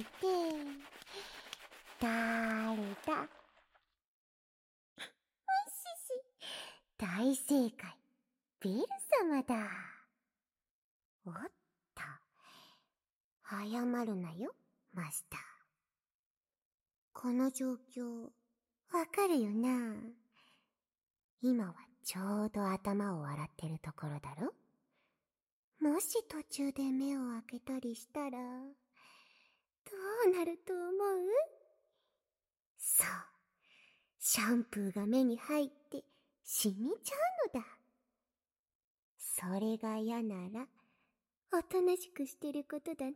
だーれだ？ひっしし。大正解。ベル様だ。おっと。謝るなよ、マスター。この状況、わかるよな。今はちょうど頭を洗ってるところだろ？もし途中で目を開けたりしたら、どうなると思う？そう。シャンプーが目に入って染みちゃうのだ。それが嫌なら、おとなしくしてることだな。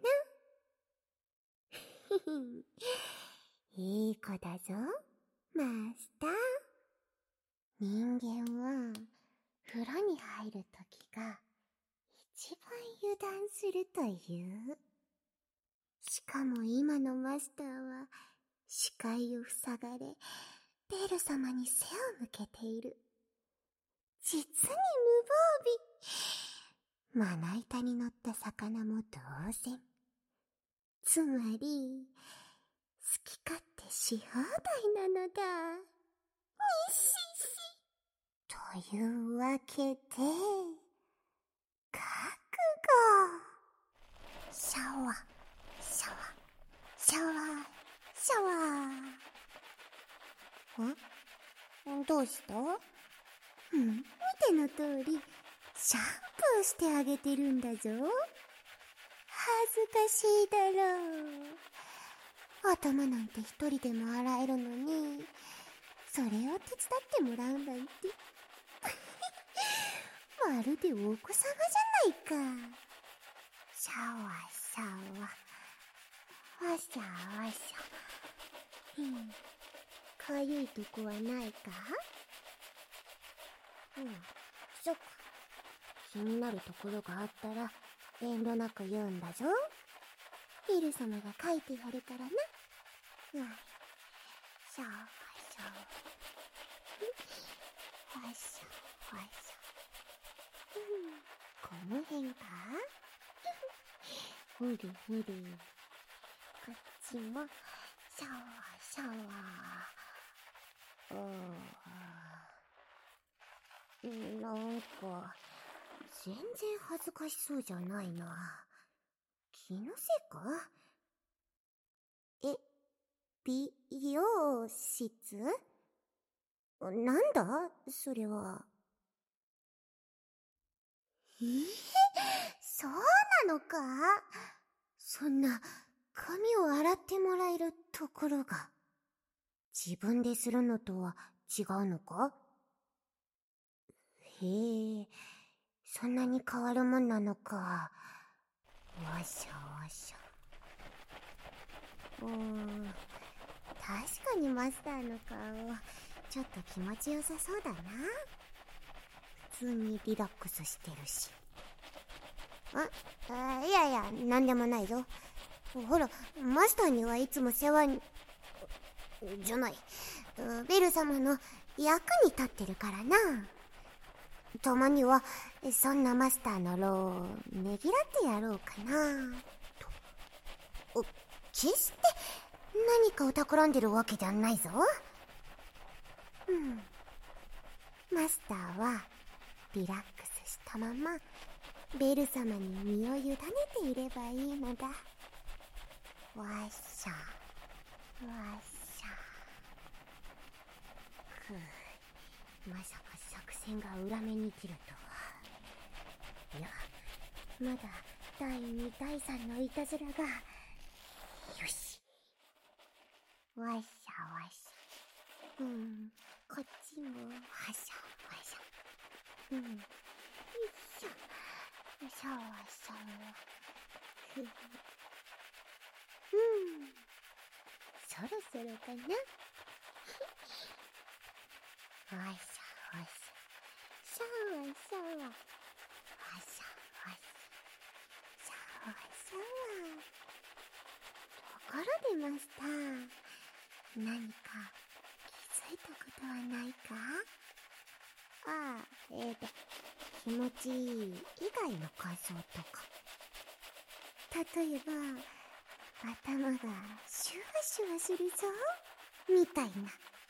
いい子だぞ、マスター。人間は風呂に入るときが一番油断するという。 しかも今のマスターは視界を塞がれ、ベル様に背を向けている。実に無防備。まな板に乗った魚も同然。つまり、好き勝手し放題なのだ。にっしし。というわけで、覚悟。シャワー、シャワー、シャワー、シャワー。ん？どうした？うん、見ての通り、シャンプーしてあげてるんだぞ。恥ずかしいだろう。頭なんて一人でも洗えるのに、それを手伝ってもらうなんて。まるでお子様じゃないか。シャワシャワ、わしゃわしゃ。うん、かゆいとこはないか？うん、そっか。気になるところがあったら遠慮なく言うんだぞ。ベル様が書いてやるからな。うん、シャワシャワ、わしゃわしゃ。うん、この辺か？ふりふり。こっちもシャワシャワ。うん、なんか全然恥ずかしそうじゃないな。気のせいか？え、美容室？なんだそれは。えー、そうなのか？そんな髪を洗ってもらえるところが自分でするのとは違うのか？へえ、そんなに変わるもんなのか。わしゃわしゃ。うーん、確かにマスターの顔ちょっと気持ちよさそうだな。普通にリラックスしてるし。あ、いやいや、なんでもないぞ。ほら、マスターにはいつも世話に、じゃない、ベル様の役に立ってるからな。たまにはそんなマスターの労をねぎらってやろうかなと。決して何かを企んでるわけじゃないぞ。うん、マスターはリラックスしたままベル様に身を委ねていればいいのだ。わっしゃわっしゃ。ふう、まさか作戦が裏目に出るとは。いや、まだだいにだいさんのいたずらが。よし、わっしゃわっしゃ。うん、こっちもわっしゃわっしゃ。うん、よいしょ、シャワシャワ。ふう、うん、そろそろかな。わしゃわしゃ、シャワシャワ、わしゃわしゃ、シャワシャワ。ところでマスター、何か気づいたことはないか？ああ、えーと、気持ちいい以外の感想とか。例えば、頭がシュワシュワするぞ、みたいな。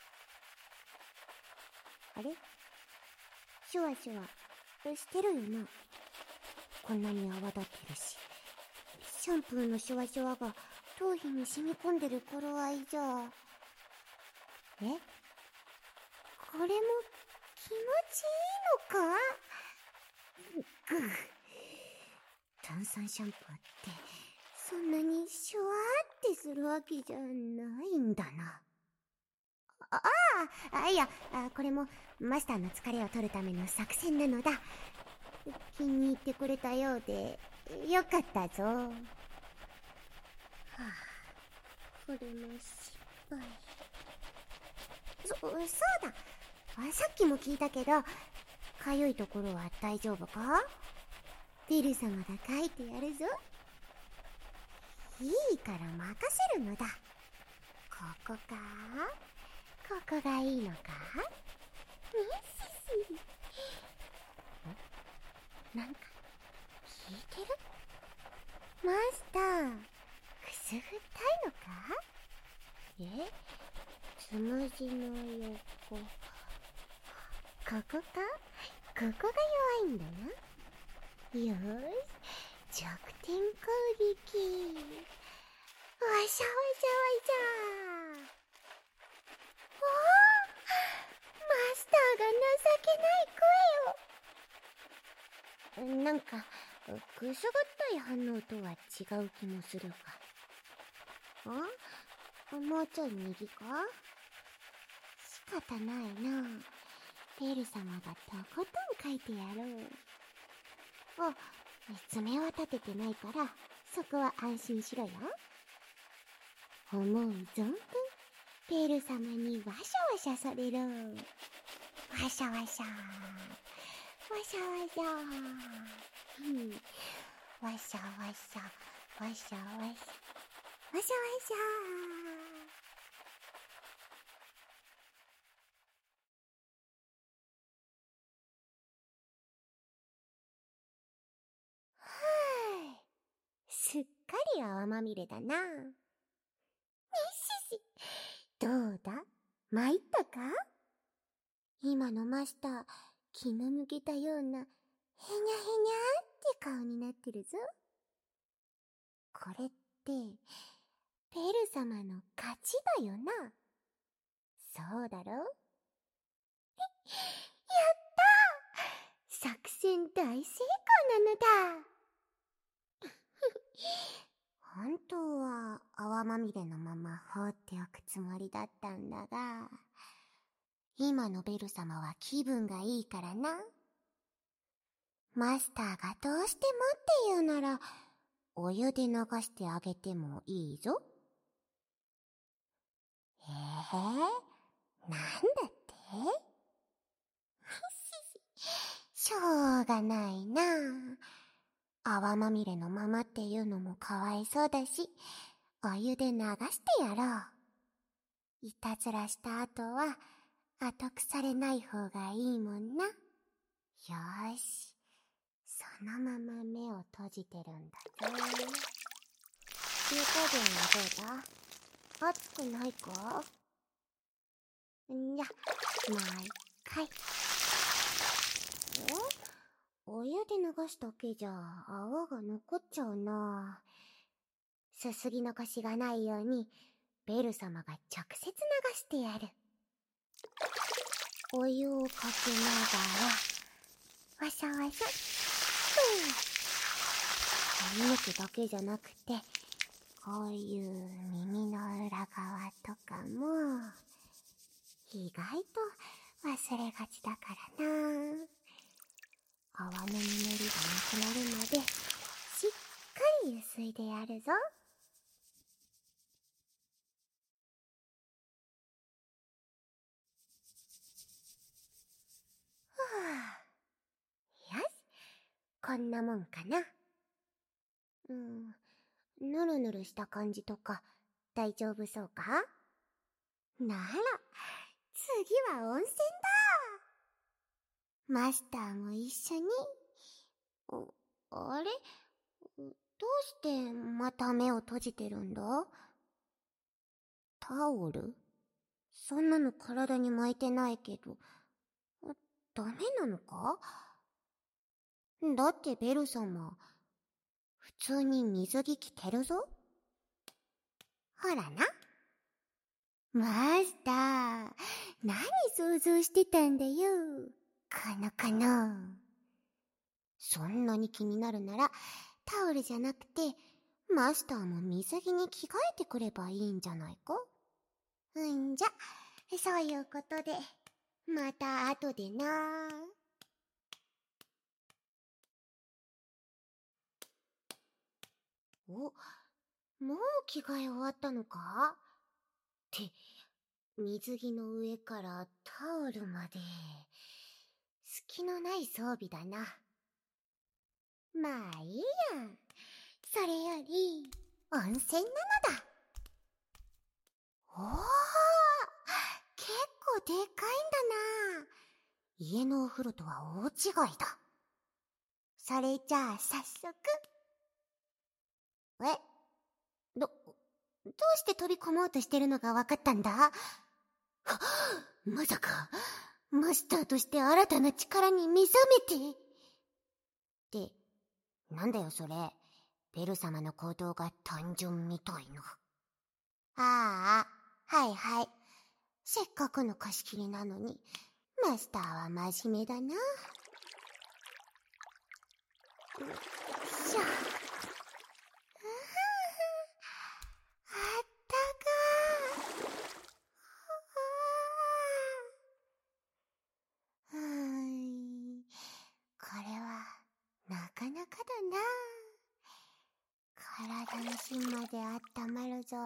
あれ？シュワシュワしてるよな。こんなに泡立ってるし。シャンプーのシュワシュワが頭皮に染み込んでる頃合いじゃ。え？これも気持ちいいのか？ぐっ。炭酸シャンプーってそんなにシュワーってするわけじゃないんだな。ああ、あ、いや、これもマスターの疲れを取るための作戦なのだ。気に入ってくれたようでよかったぞ。はあ、これも失敗。そ、そうだ、さっきも聞いたけど、かゆいところは大丈夫か？ベル様が書いてやるぞ。 いいから任せるのだ。ここか、ここがいいのか。ミシシ。ん？なんか聞いてる？マスター、くすぐったいのか？え？つむじの横。ここか？ここが弱いんだな。よーし、弱点攻撃。わしゃわしゃわしゃ。おー、マスターが情けない声を。なんかくすぐったい反応とは違う気もするが。あ？もうちょい右か？仕方ないな。ベル様がとことん書いてやろう。あ、爪は立ててないからそこは安心しろよ。思う存分ベル様にワシャワシャされろ。ワシャワシャワシャワシャ、うん、ワシャワシャワシャワシャワシャワシャ。すっかり泡まみれだな。にしし、どうだ？参ったか？今のマスター、気の抜けたような、へにゃへにゃーって顔になってるぞ。これって、ベル様の勝ちだよな。そうだろ？やったー！作戦大成功なのだ。本当は泡まみれのまま放っておくつもりだったんだが、今のベル様は気分がいいからな。マスターがどうしてもって言うなら、お湯で流してあげてもいいぞ。ええー、なんだってしょうがないな。泡まみれのままっていうのもかわいそうだし、お湯で流してやろう。いたずらした後は、後腐れない方がいいもんな。よーし。そのまま目を閉じてるんだぞ。湯加減はどうだ？熱くないか？んじゃ、もう一回。お？お湯で流すだけじゃ泡が残っちゃうな。すすぎ残しがないように、ベル様が直接流してやる。お湯をかけながら、わしゃわしゃ、ふぅ。髪の毛だけじゃなくて、こういう耳の裏側とかも、意外と忘れがちだからな。泡のぬめりがなくなるまで、しっかりゆすいでやるぞ。ふぅ。よし、こんなもんかな。うん、ぬるぬるした感じとか、大丈夫そうか？なら、次は温泉だ。マスターも一緒に。あれ？どうしてまた目を閉じてるんだ？タオル？そんなの体に巻いてないけど、ダメなのか？だってベル様、普通に水着着てるぞ。ほらな。マスター、何想像してたんだよ。この子の。そんなに気になるなら、タオルじゃなくて、マスターも水着に着替えてくればいいんじゃないか？うんじゃ、そういうことで、また後でな。お、もう着替え終わったのか？って、水着の上からタオルまで、隙のない装備だな。まあいいや。それより、 温泉なのだ。おー、結構でかいんだな。家のお風呂とは大違いだ。それじゃあ早速。えど、どうして飛び込もうとしてるのがわかったんだ？はまさか、マスターとして新たな力に目覚めて。って、なんだよそれ。ベル様の行動が単純みたいな。ああ、はいはい。せっかくの貸し切りなのに、マスターは真面目だな。よいしょ。あったかー。うーん、これはなかなかだな。体の芯まであったまるぞ。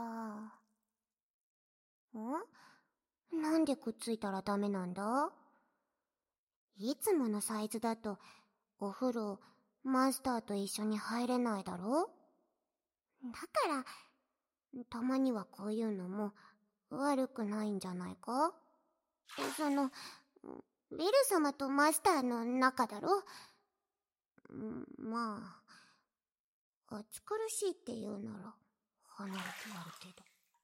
ん？なんでくっついたらダメなんだ？いつものサイズだとお風呂マスターと一緒に入れないだろ？だからたまにはこういうのも悪くないんじゃないか？そのベル様とマスターの仲だろ？まあ暑苦しいって言うなら離れてやるけど。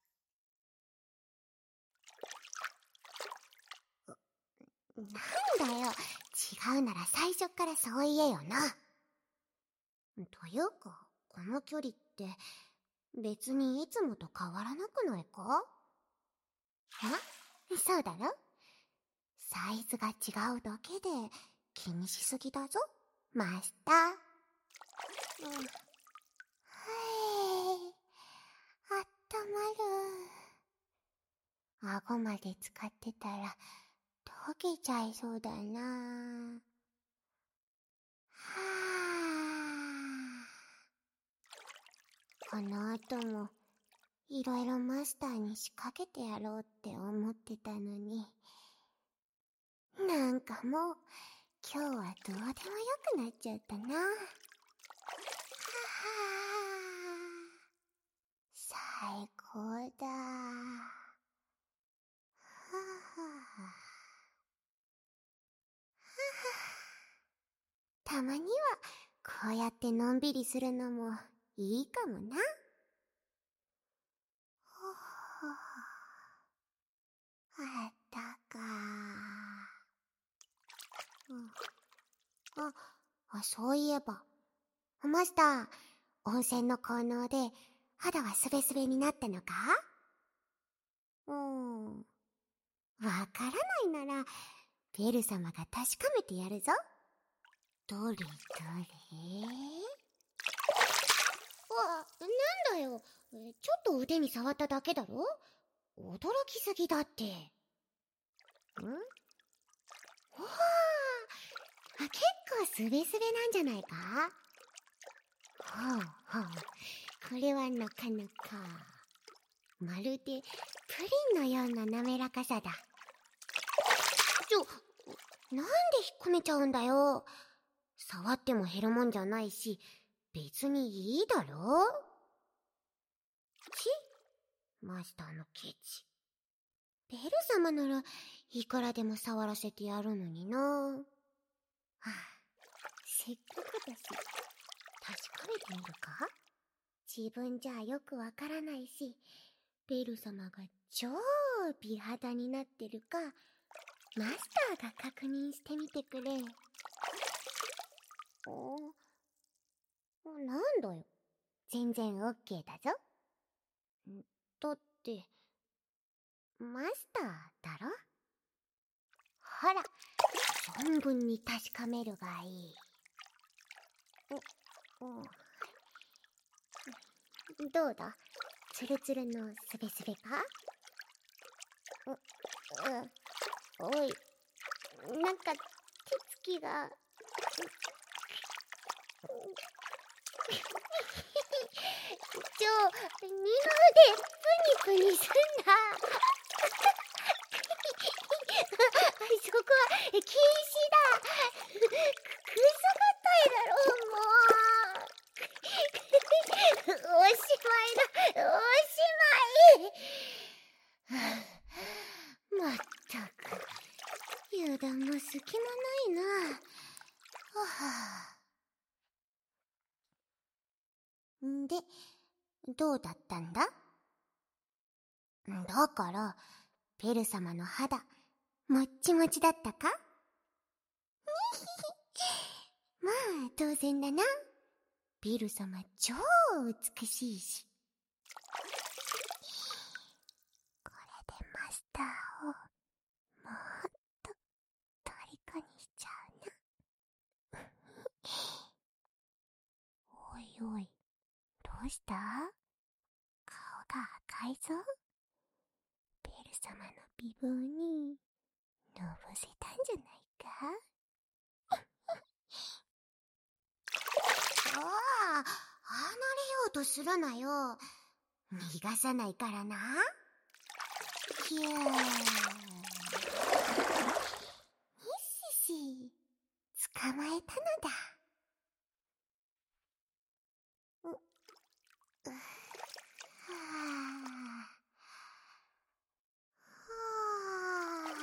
なんだよ、違うなら最初からそう言えよな。というか、この距離って別にいつもと変わらなくないか？あ？そうだろ？サイズが違うだけで気にしすぎだぞ、マスター。うん、はい、あったまる。顎まで使ってたら溶けちゃいそうだな。はあ。この後もいろいろマスターに仕掛けてやろうって思ってたのに、なんかもう今日はどうでもよくなっちゃったな。ははー、最高だ。ははたまにはこうやってのんびりするのもいいかもな。あったかー、うん、あ、あ、そういえばマスター、温泉の効能で肌はスベスベになったのか？うーん、わからないならベル様が確かめてやるぞ。どれどれ？わ、なんだよ、ちょっと腕に触っただけだろ？驚きすぎだって。ん？わあ、結構スベスベなんじゃないか？ほうほう、これはなかなか。まるでプリンのような滑らかさだ。ちょ、なんで引っ込めちゃうんだよ。触っても減るもんじゃないし、別にいいだろ？ち？マスターのケチ。ベル様ならいくらでも触らせてやるのにな。はあ、せっかくだし確かめてみるか？自分じゃよくわからないし、ベル様が超美肌になってるかマスターが確認してみてくれ。お、なんだよ、全然オッケーだぞ。だってマスターだろ？ほら、存分に確かめるがいい。お、お、どうだ？ツルツルのスベスベか？う、う、おい、なんか手つきがちょ、二の腕プニプニすんな。そこは禁止だ。く、くすぐったいだろう、もう。おしまいだ。 間も隙間ないな。はぁ。んで、どうだったんだ？だから、ベル様の肌、もっちもちだったか？まあ、当然だな。ベル様超美しいし。これでマスターを、もっと、虜にしちゃうな。おいおい、どうした？顔が赤いぞ。ベル様の美貌に、のぼせたんじゃないか？ああ、離れようとするなよ。逃がさないからな。ひゅー。にっしし、捕まえたのだ。う、うはぁ。は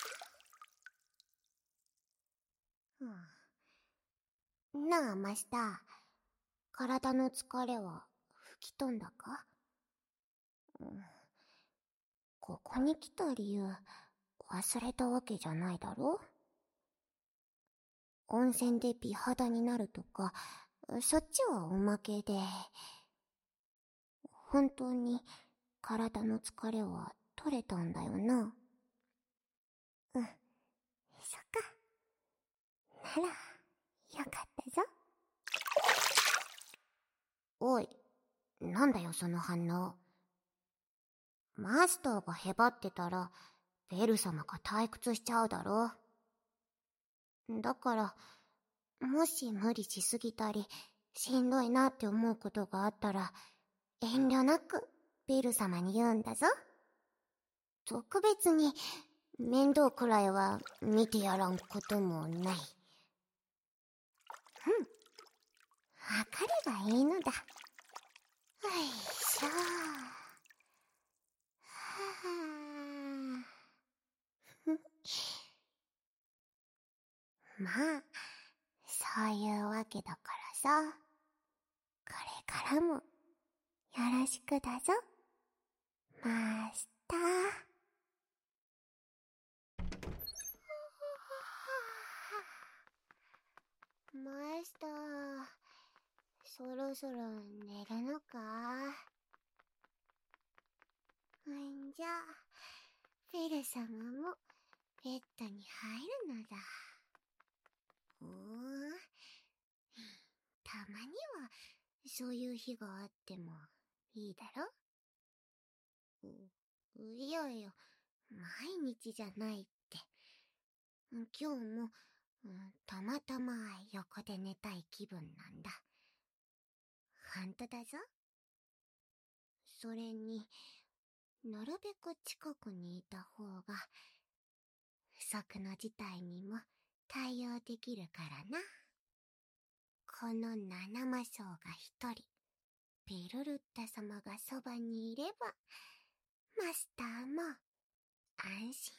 ぁ。うん。なあ、マスター。体の疲れは吹き飛んだか？うん。ここに来た理由、忘れたわけじゃないだろ？温泉で美肌になるとか、そっちはおまけで。本当に体の疲れは取れたんだよな。うん。そっか。なら、よかったぞ。おい、なんだよその反応。マスターがへばってたら、ベル様が退屈しちゃうだろ。だから、もし無理しすぎたり、しんどいなって思うことがあったら、遠慮なくベル様に言うんだぞ。特別に面倒くらいは見てやらんこともない。うん。わかればいいのだ。よいしょ。はぁ。まあ、そういうわけだからさ。これからも、よろしくだぞ。マスター。マスター、そろそろ寝るのか？んじゃ、ベル様もベッドに入るのだ。ほー。たまには、そういう日があってもいいだろ？いやいや、毎日じゃないって。今日も、うん、たまたま横で寝たい気分なんだ。ほんとだぞ。それに、なるべく近くにいた方が、不測の事態にも対応できるからな。この七魔将が一人、ベルルッタ様がそばにいれば、マスターも安心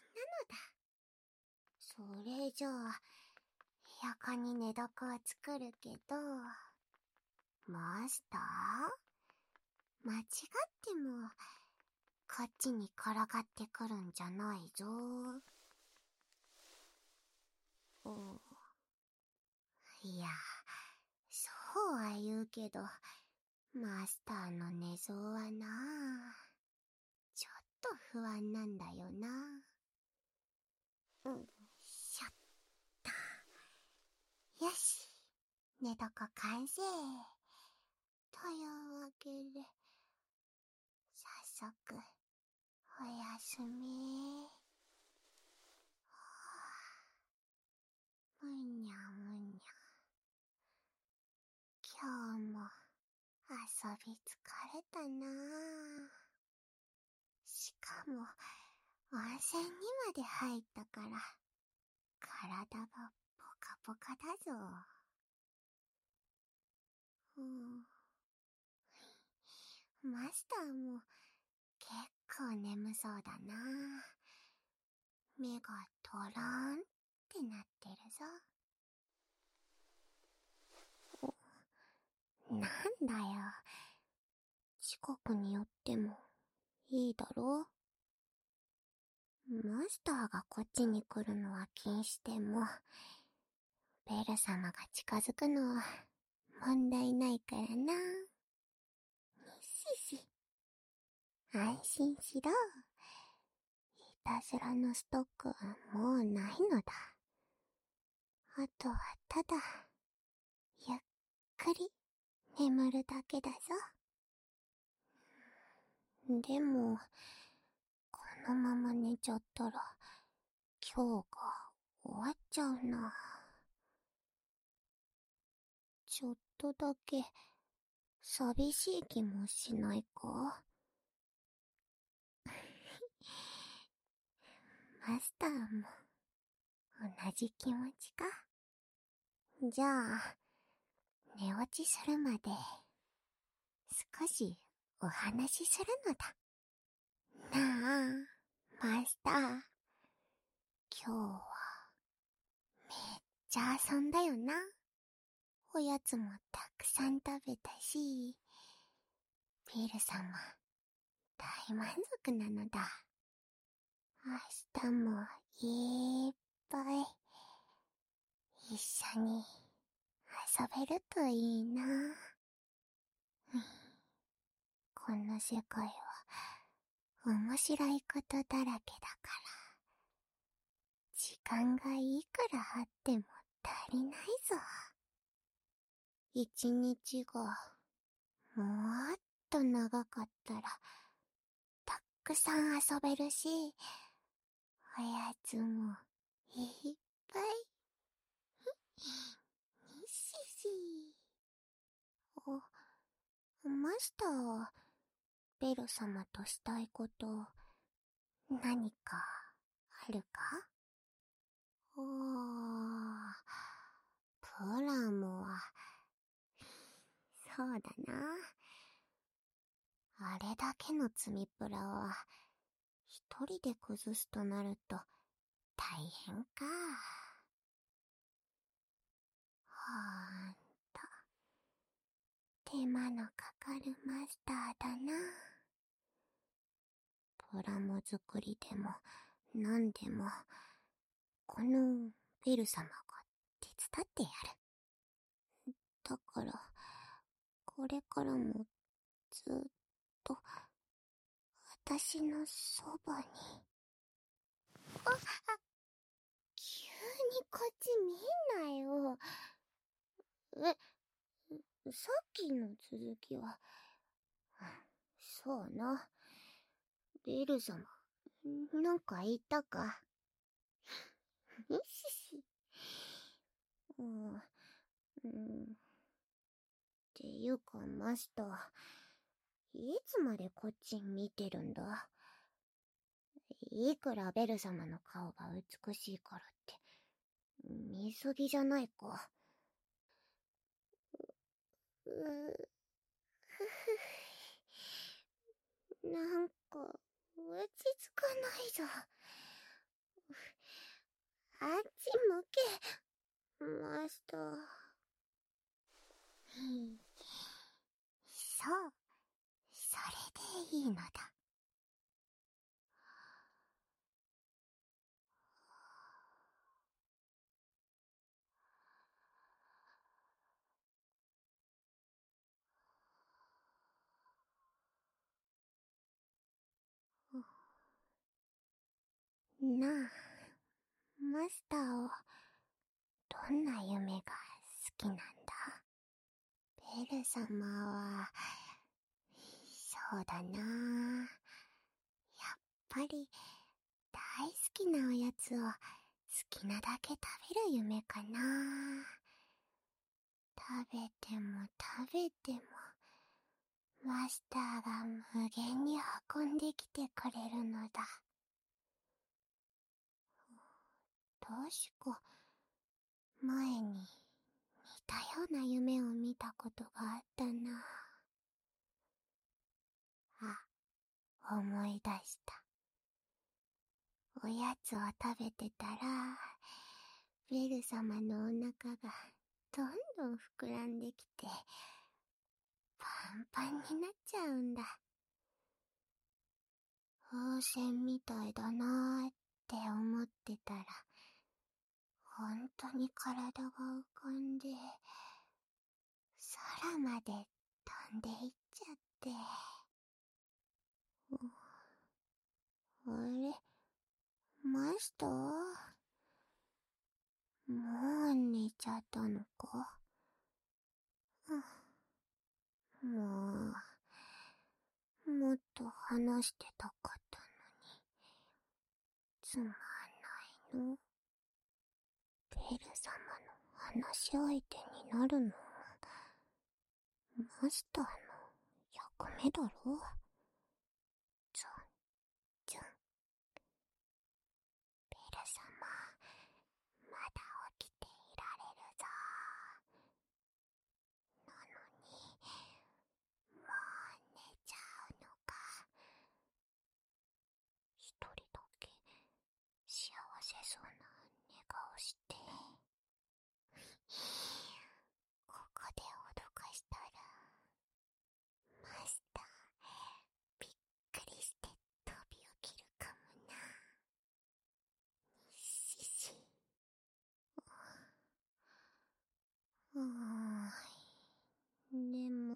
なのだ。それじゃあ、横に寝床を作るけど、マスター？間違っても、こっちに転がってくるんじゃないぞ。うん。いや、そうは言うけど、マスターの寝相はな、ちょっと不安なんだよな。うん、しょっと。よし、寝床完成。というわけで、早速、おやすみ。むにゃむにゃ。今日も遊び疲れたなあ。しかも、温泉にまで入ったから、体がポカポカだぞ。うん。マスターも結構眠そうだな。目がトラーンってなってるぞ。なんだよ。近くに寄ってもいいだろ。マスターがこっちに来るのは禁止でも、ベル様が近づくのは問題ないからな。にしし。安心しろ。いたずらのストックはもうないのだ。あとはただ、ゆっくり眠るだけだぞ。でも、このまま寝ちゃったら、今日が終わっちゃうな。ちょっとだけ、寂しい気もしないか？マスターも、同じ気持ちか。じゃあ、寝落ちするまで、少しお話しするのだ。なあ、マスター。今日は、めっちゃ遊んだよな。おやつもたくさん食べたし、ビル様、大満足なのだ。明日もいっぱい、一緒に遊べるといいな。この世界は、面白いことだらけだから、時間がいくらあっても足りないぞ。一日が、もっと長かったら、たくさん遊べるし、おやつもいっぱい。にしし。お、マスターは、ベル様としたいこと、何か、あるか？おー、プラモは、そうだな。あれだけの積みプラは、一人で崩すとなると、大変か。ほんと、手間のかかるマスターだな。プラモ作りでも、なんでも、このベル様が手伝ってやる。だから、これからもずっと、私のそばに。あ、あ、急にこっち見んなよ。え、さっきの続きは、そうな。ベル様、なんか言ったか？よしし。うん、うん。っていうか、マスター、いつまでこっち見てるんだ？いくらベル様の顔が美しいからって、見すぎじゃないか。う、ふふ、なんか、落ち着かないぞ。あっち向け、マスター。そう、それでいいのだ。なあ、マスターは、どんな夢が好きなんだ？ベル様は、そうだな。やっぱり、大好きなおやつを好きなだけ食べる夢かな。食べても食べても、マスターが無限に運んできてくれるのだ。確か、前に似たような夢を見たことがあったな。あ、思い出した。おやつを食べてたら、 ベル様のお腹がどんどん膨らんできて、パンパンになっちゃうんだ。風船みたいだなーって思ってたら、ほんとに体が浮かんで、空まで飛んでいっちゃって。あれ、マスター、もう寝ちゃったのか？もう、もっと話してたかったのに。つまんないの。ベル様の話し相手になるのマスターの役目だろ？ちょ、ちょ。ベル様、まだ起きていられるぞ。なのに、もう寝ちゃうのか。一人だけ幸せそうな寝顔して。ここで脅かしたら、マスター、びっくりして飛び起きるかもな。にしし。うーん。でも、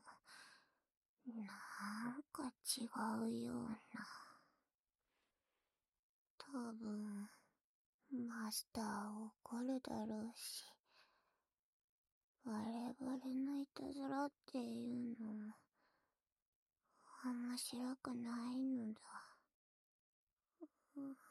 なんか違うような。多分、マスター怒るだろうし、バレバレのいたずらっていうのも、面白くないのだ。う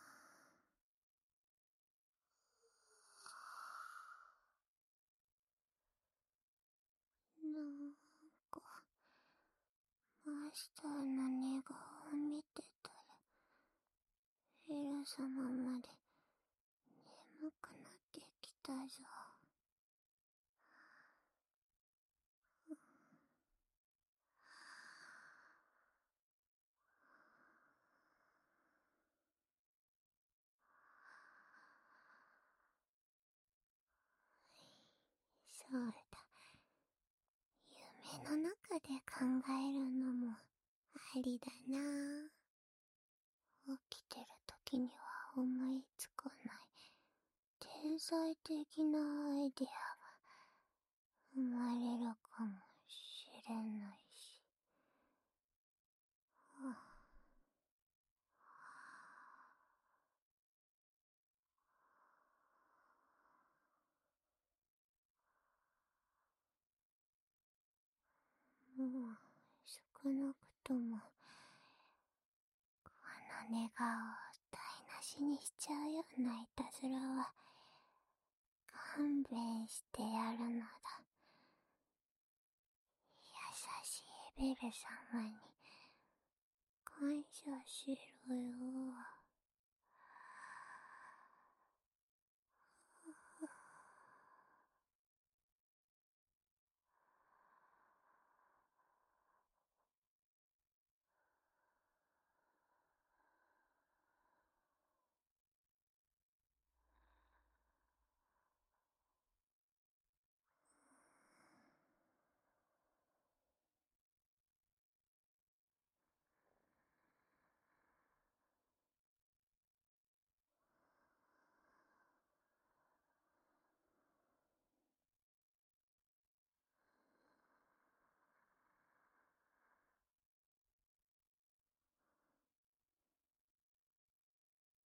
なんか、マスターの寝顔を見てたら、エル様まで眠くなってきたぞ。そうだ。夢の中で考えるのもありだな。起きてる時には思いつかない天才的なアイデアが生まれるかもしれないし。はあ、もう少なくともこの寝顔を台無しにしちゃうようないたずらは勘弁してやるのだ。優しいベル様に感謝しろよ。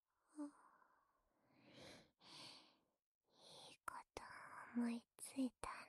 いいこと思いついた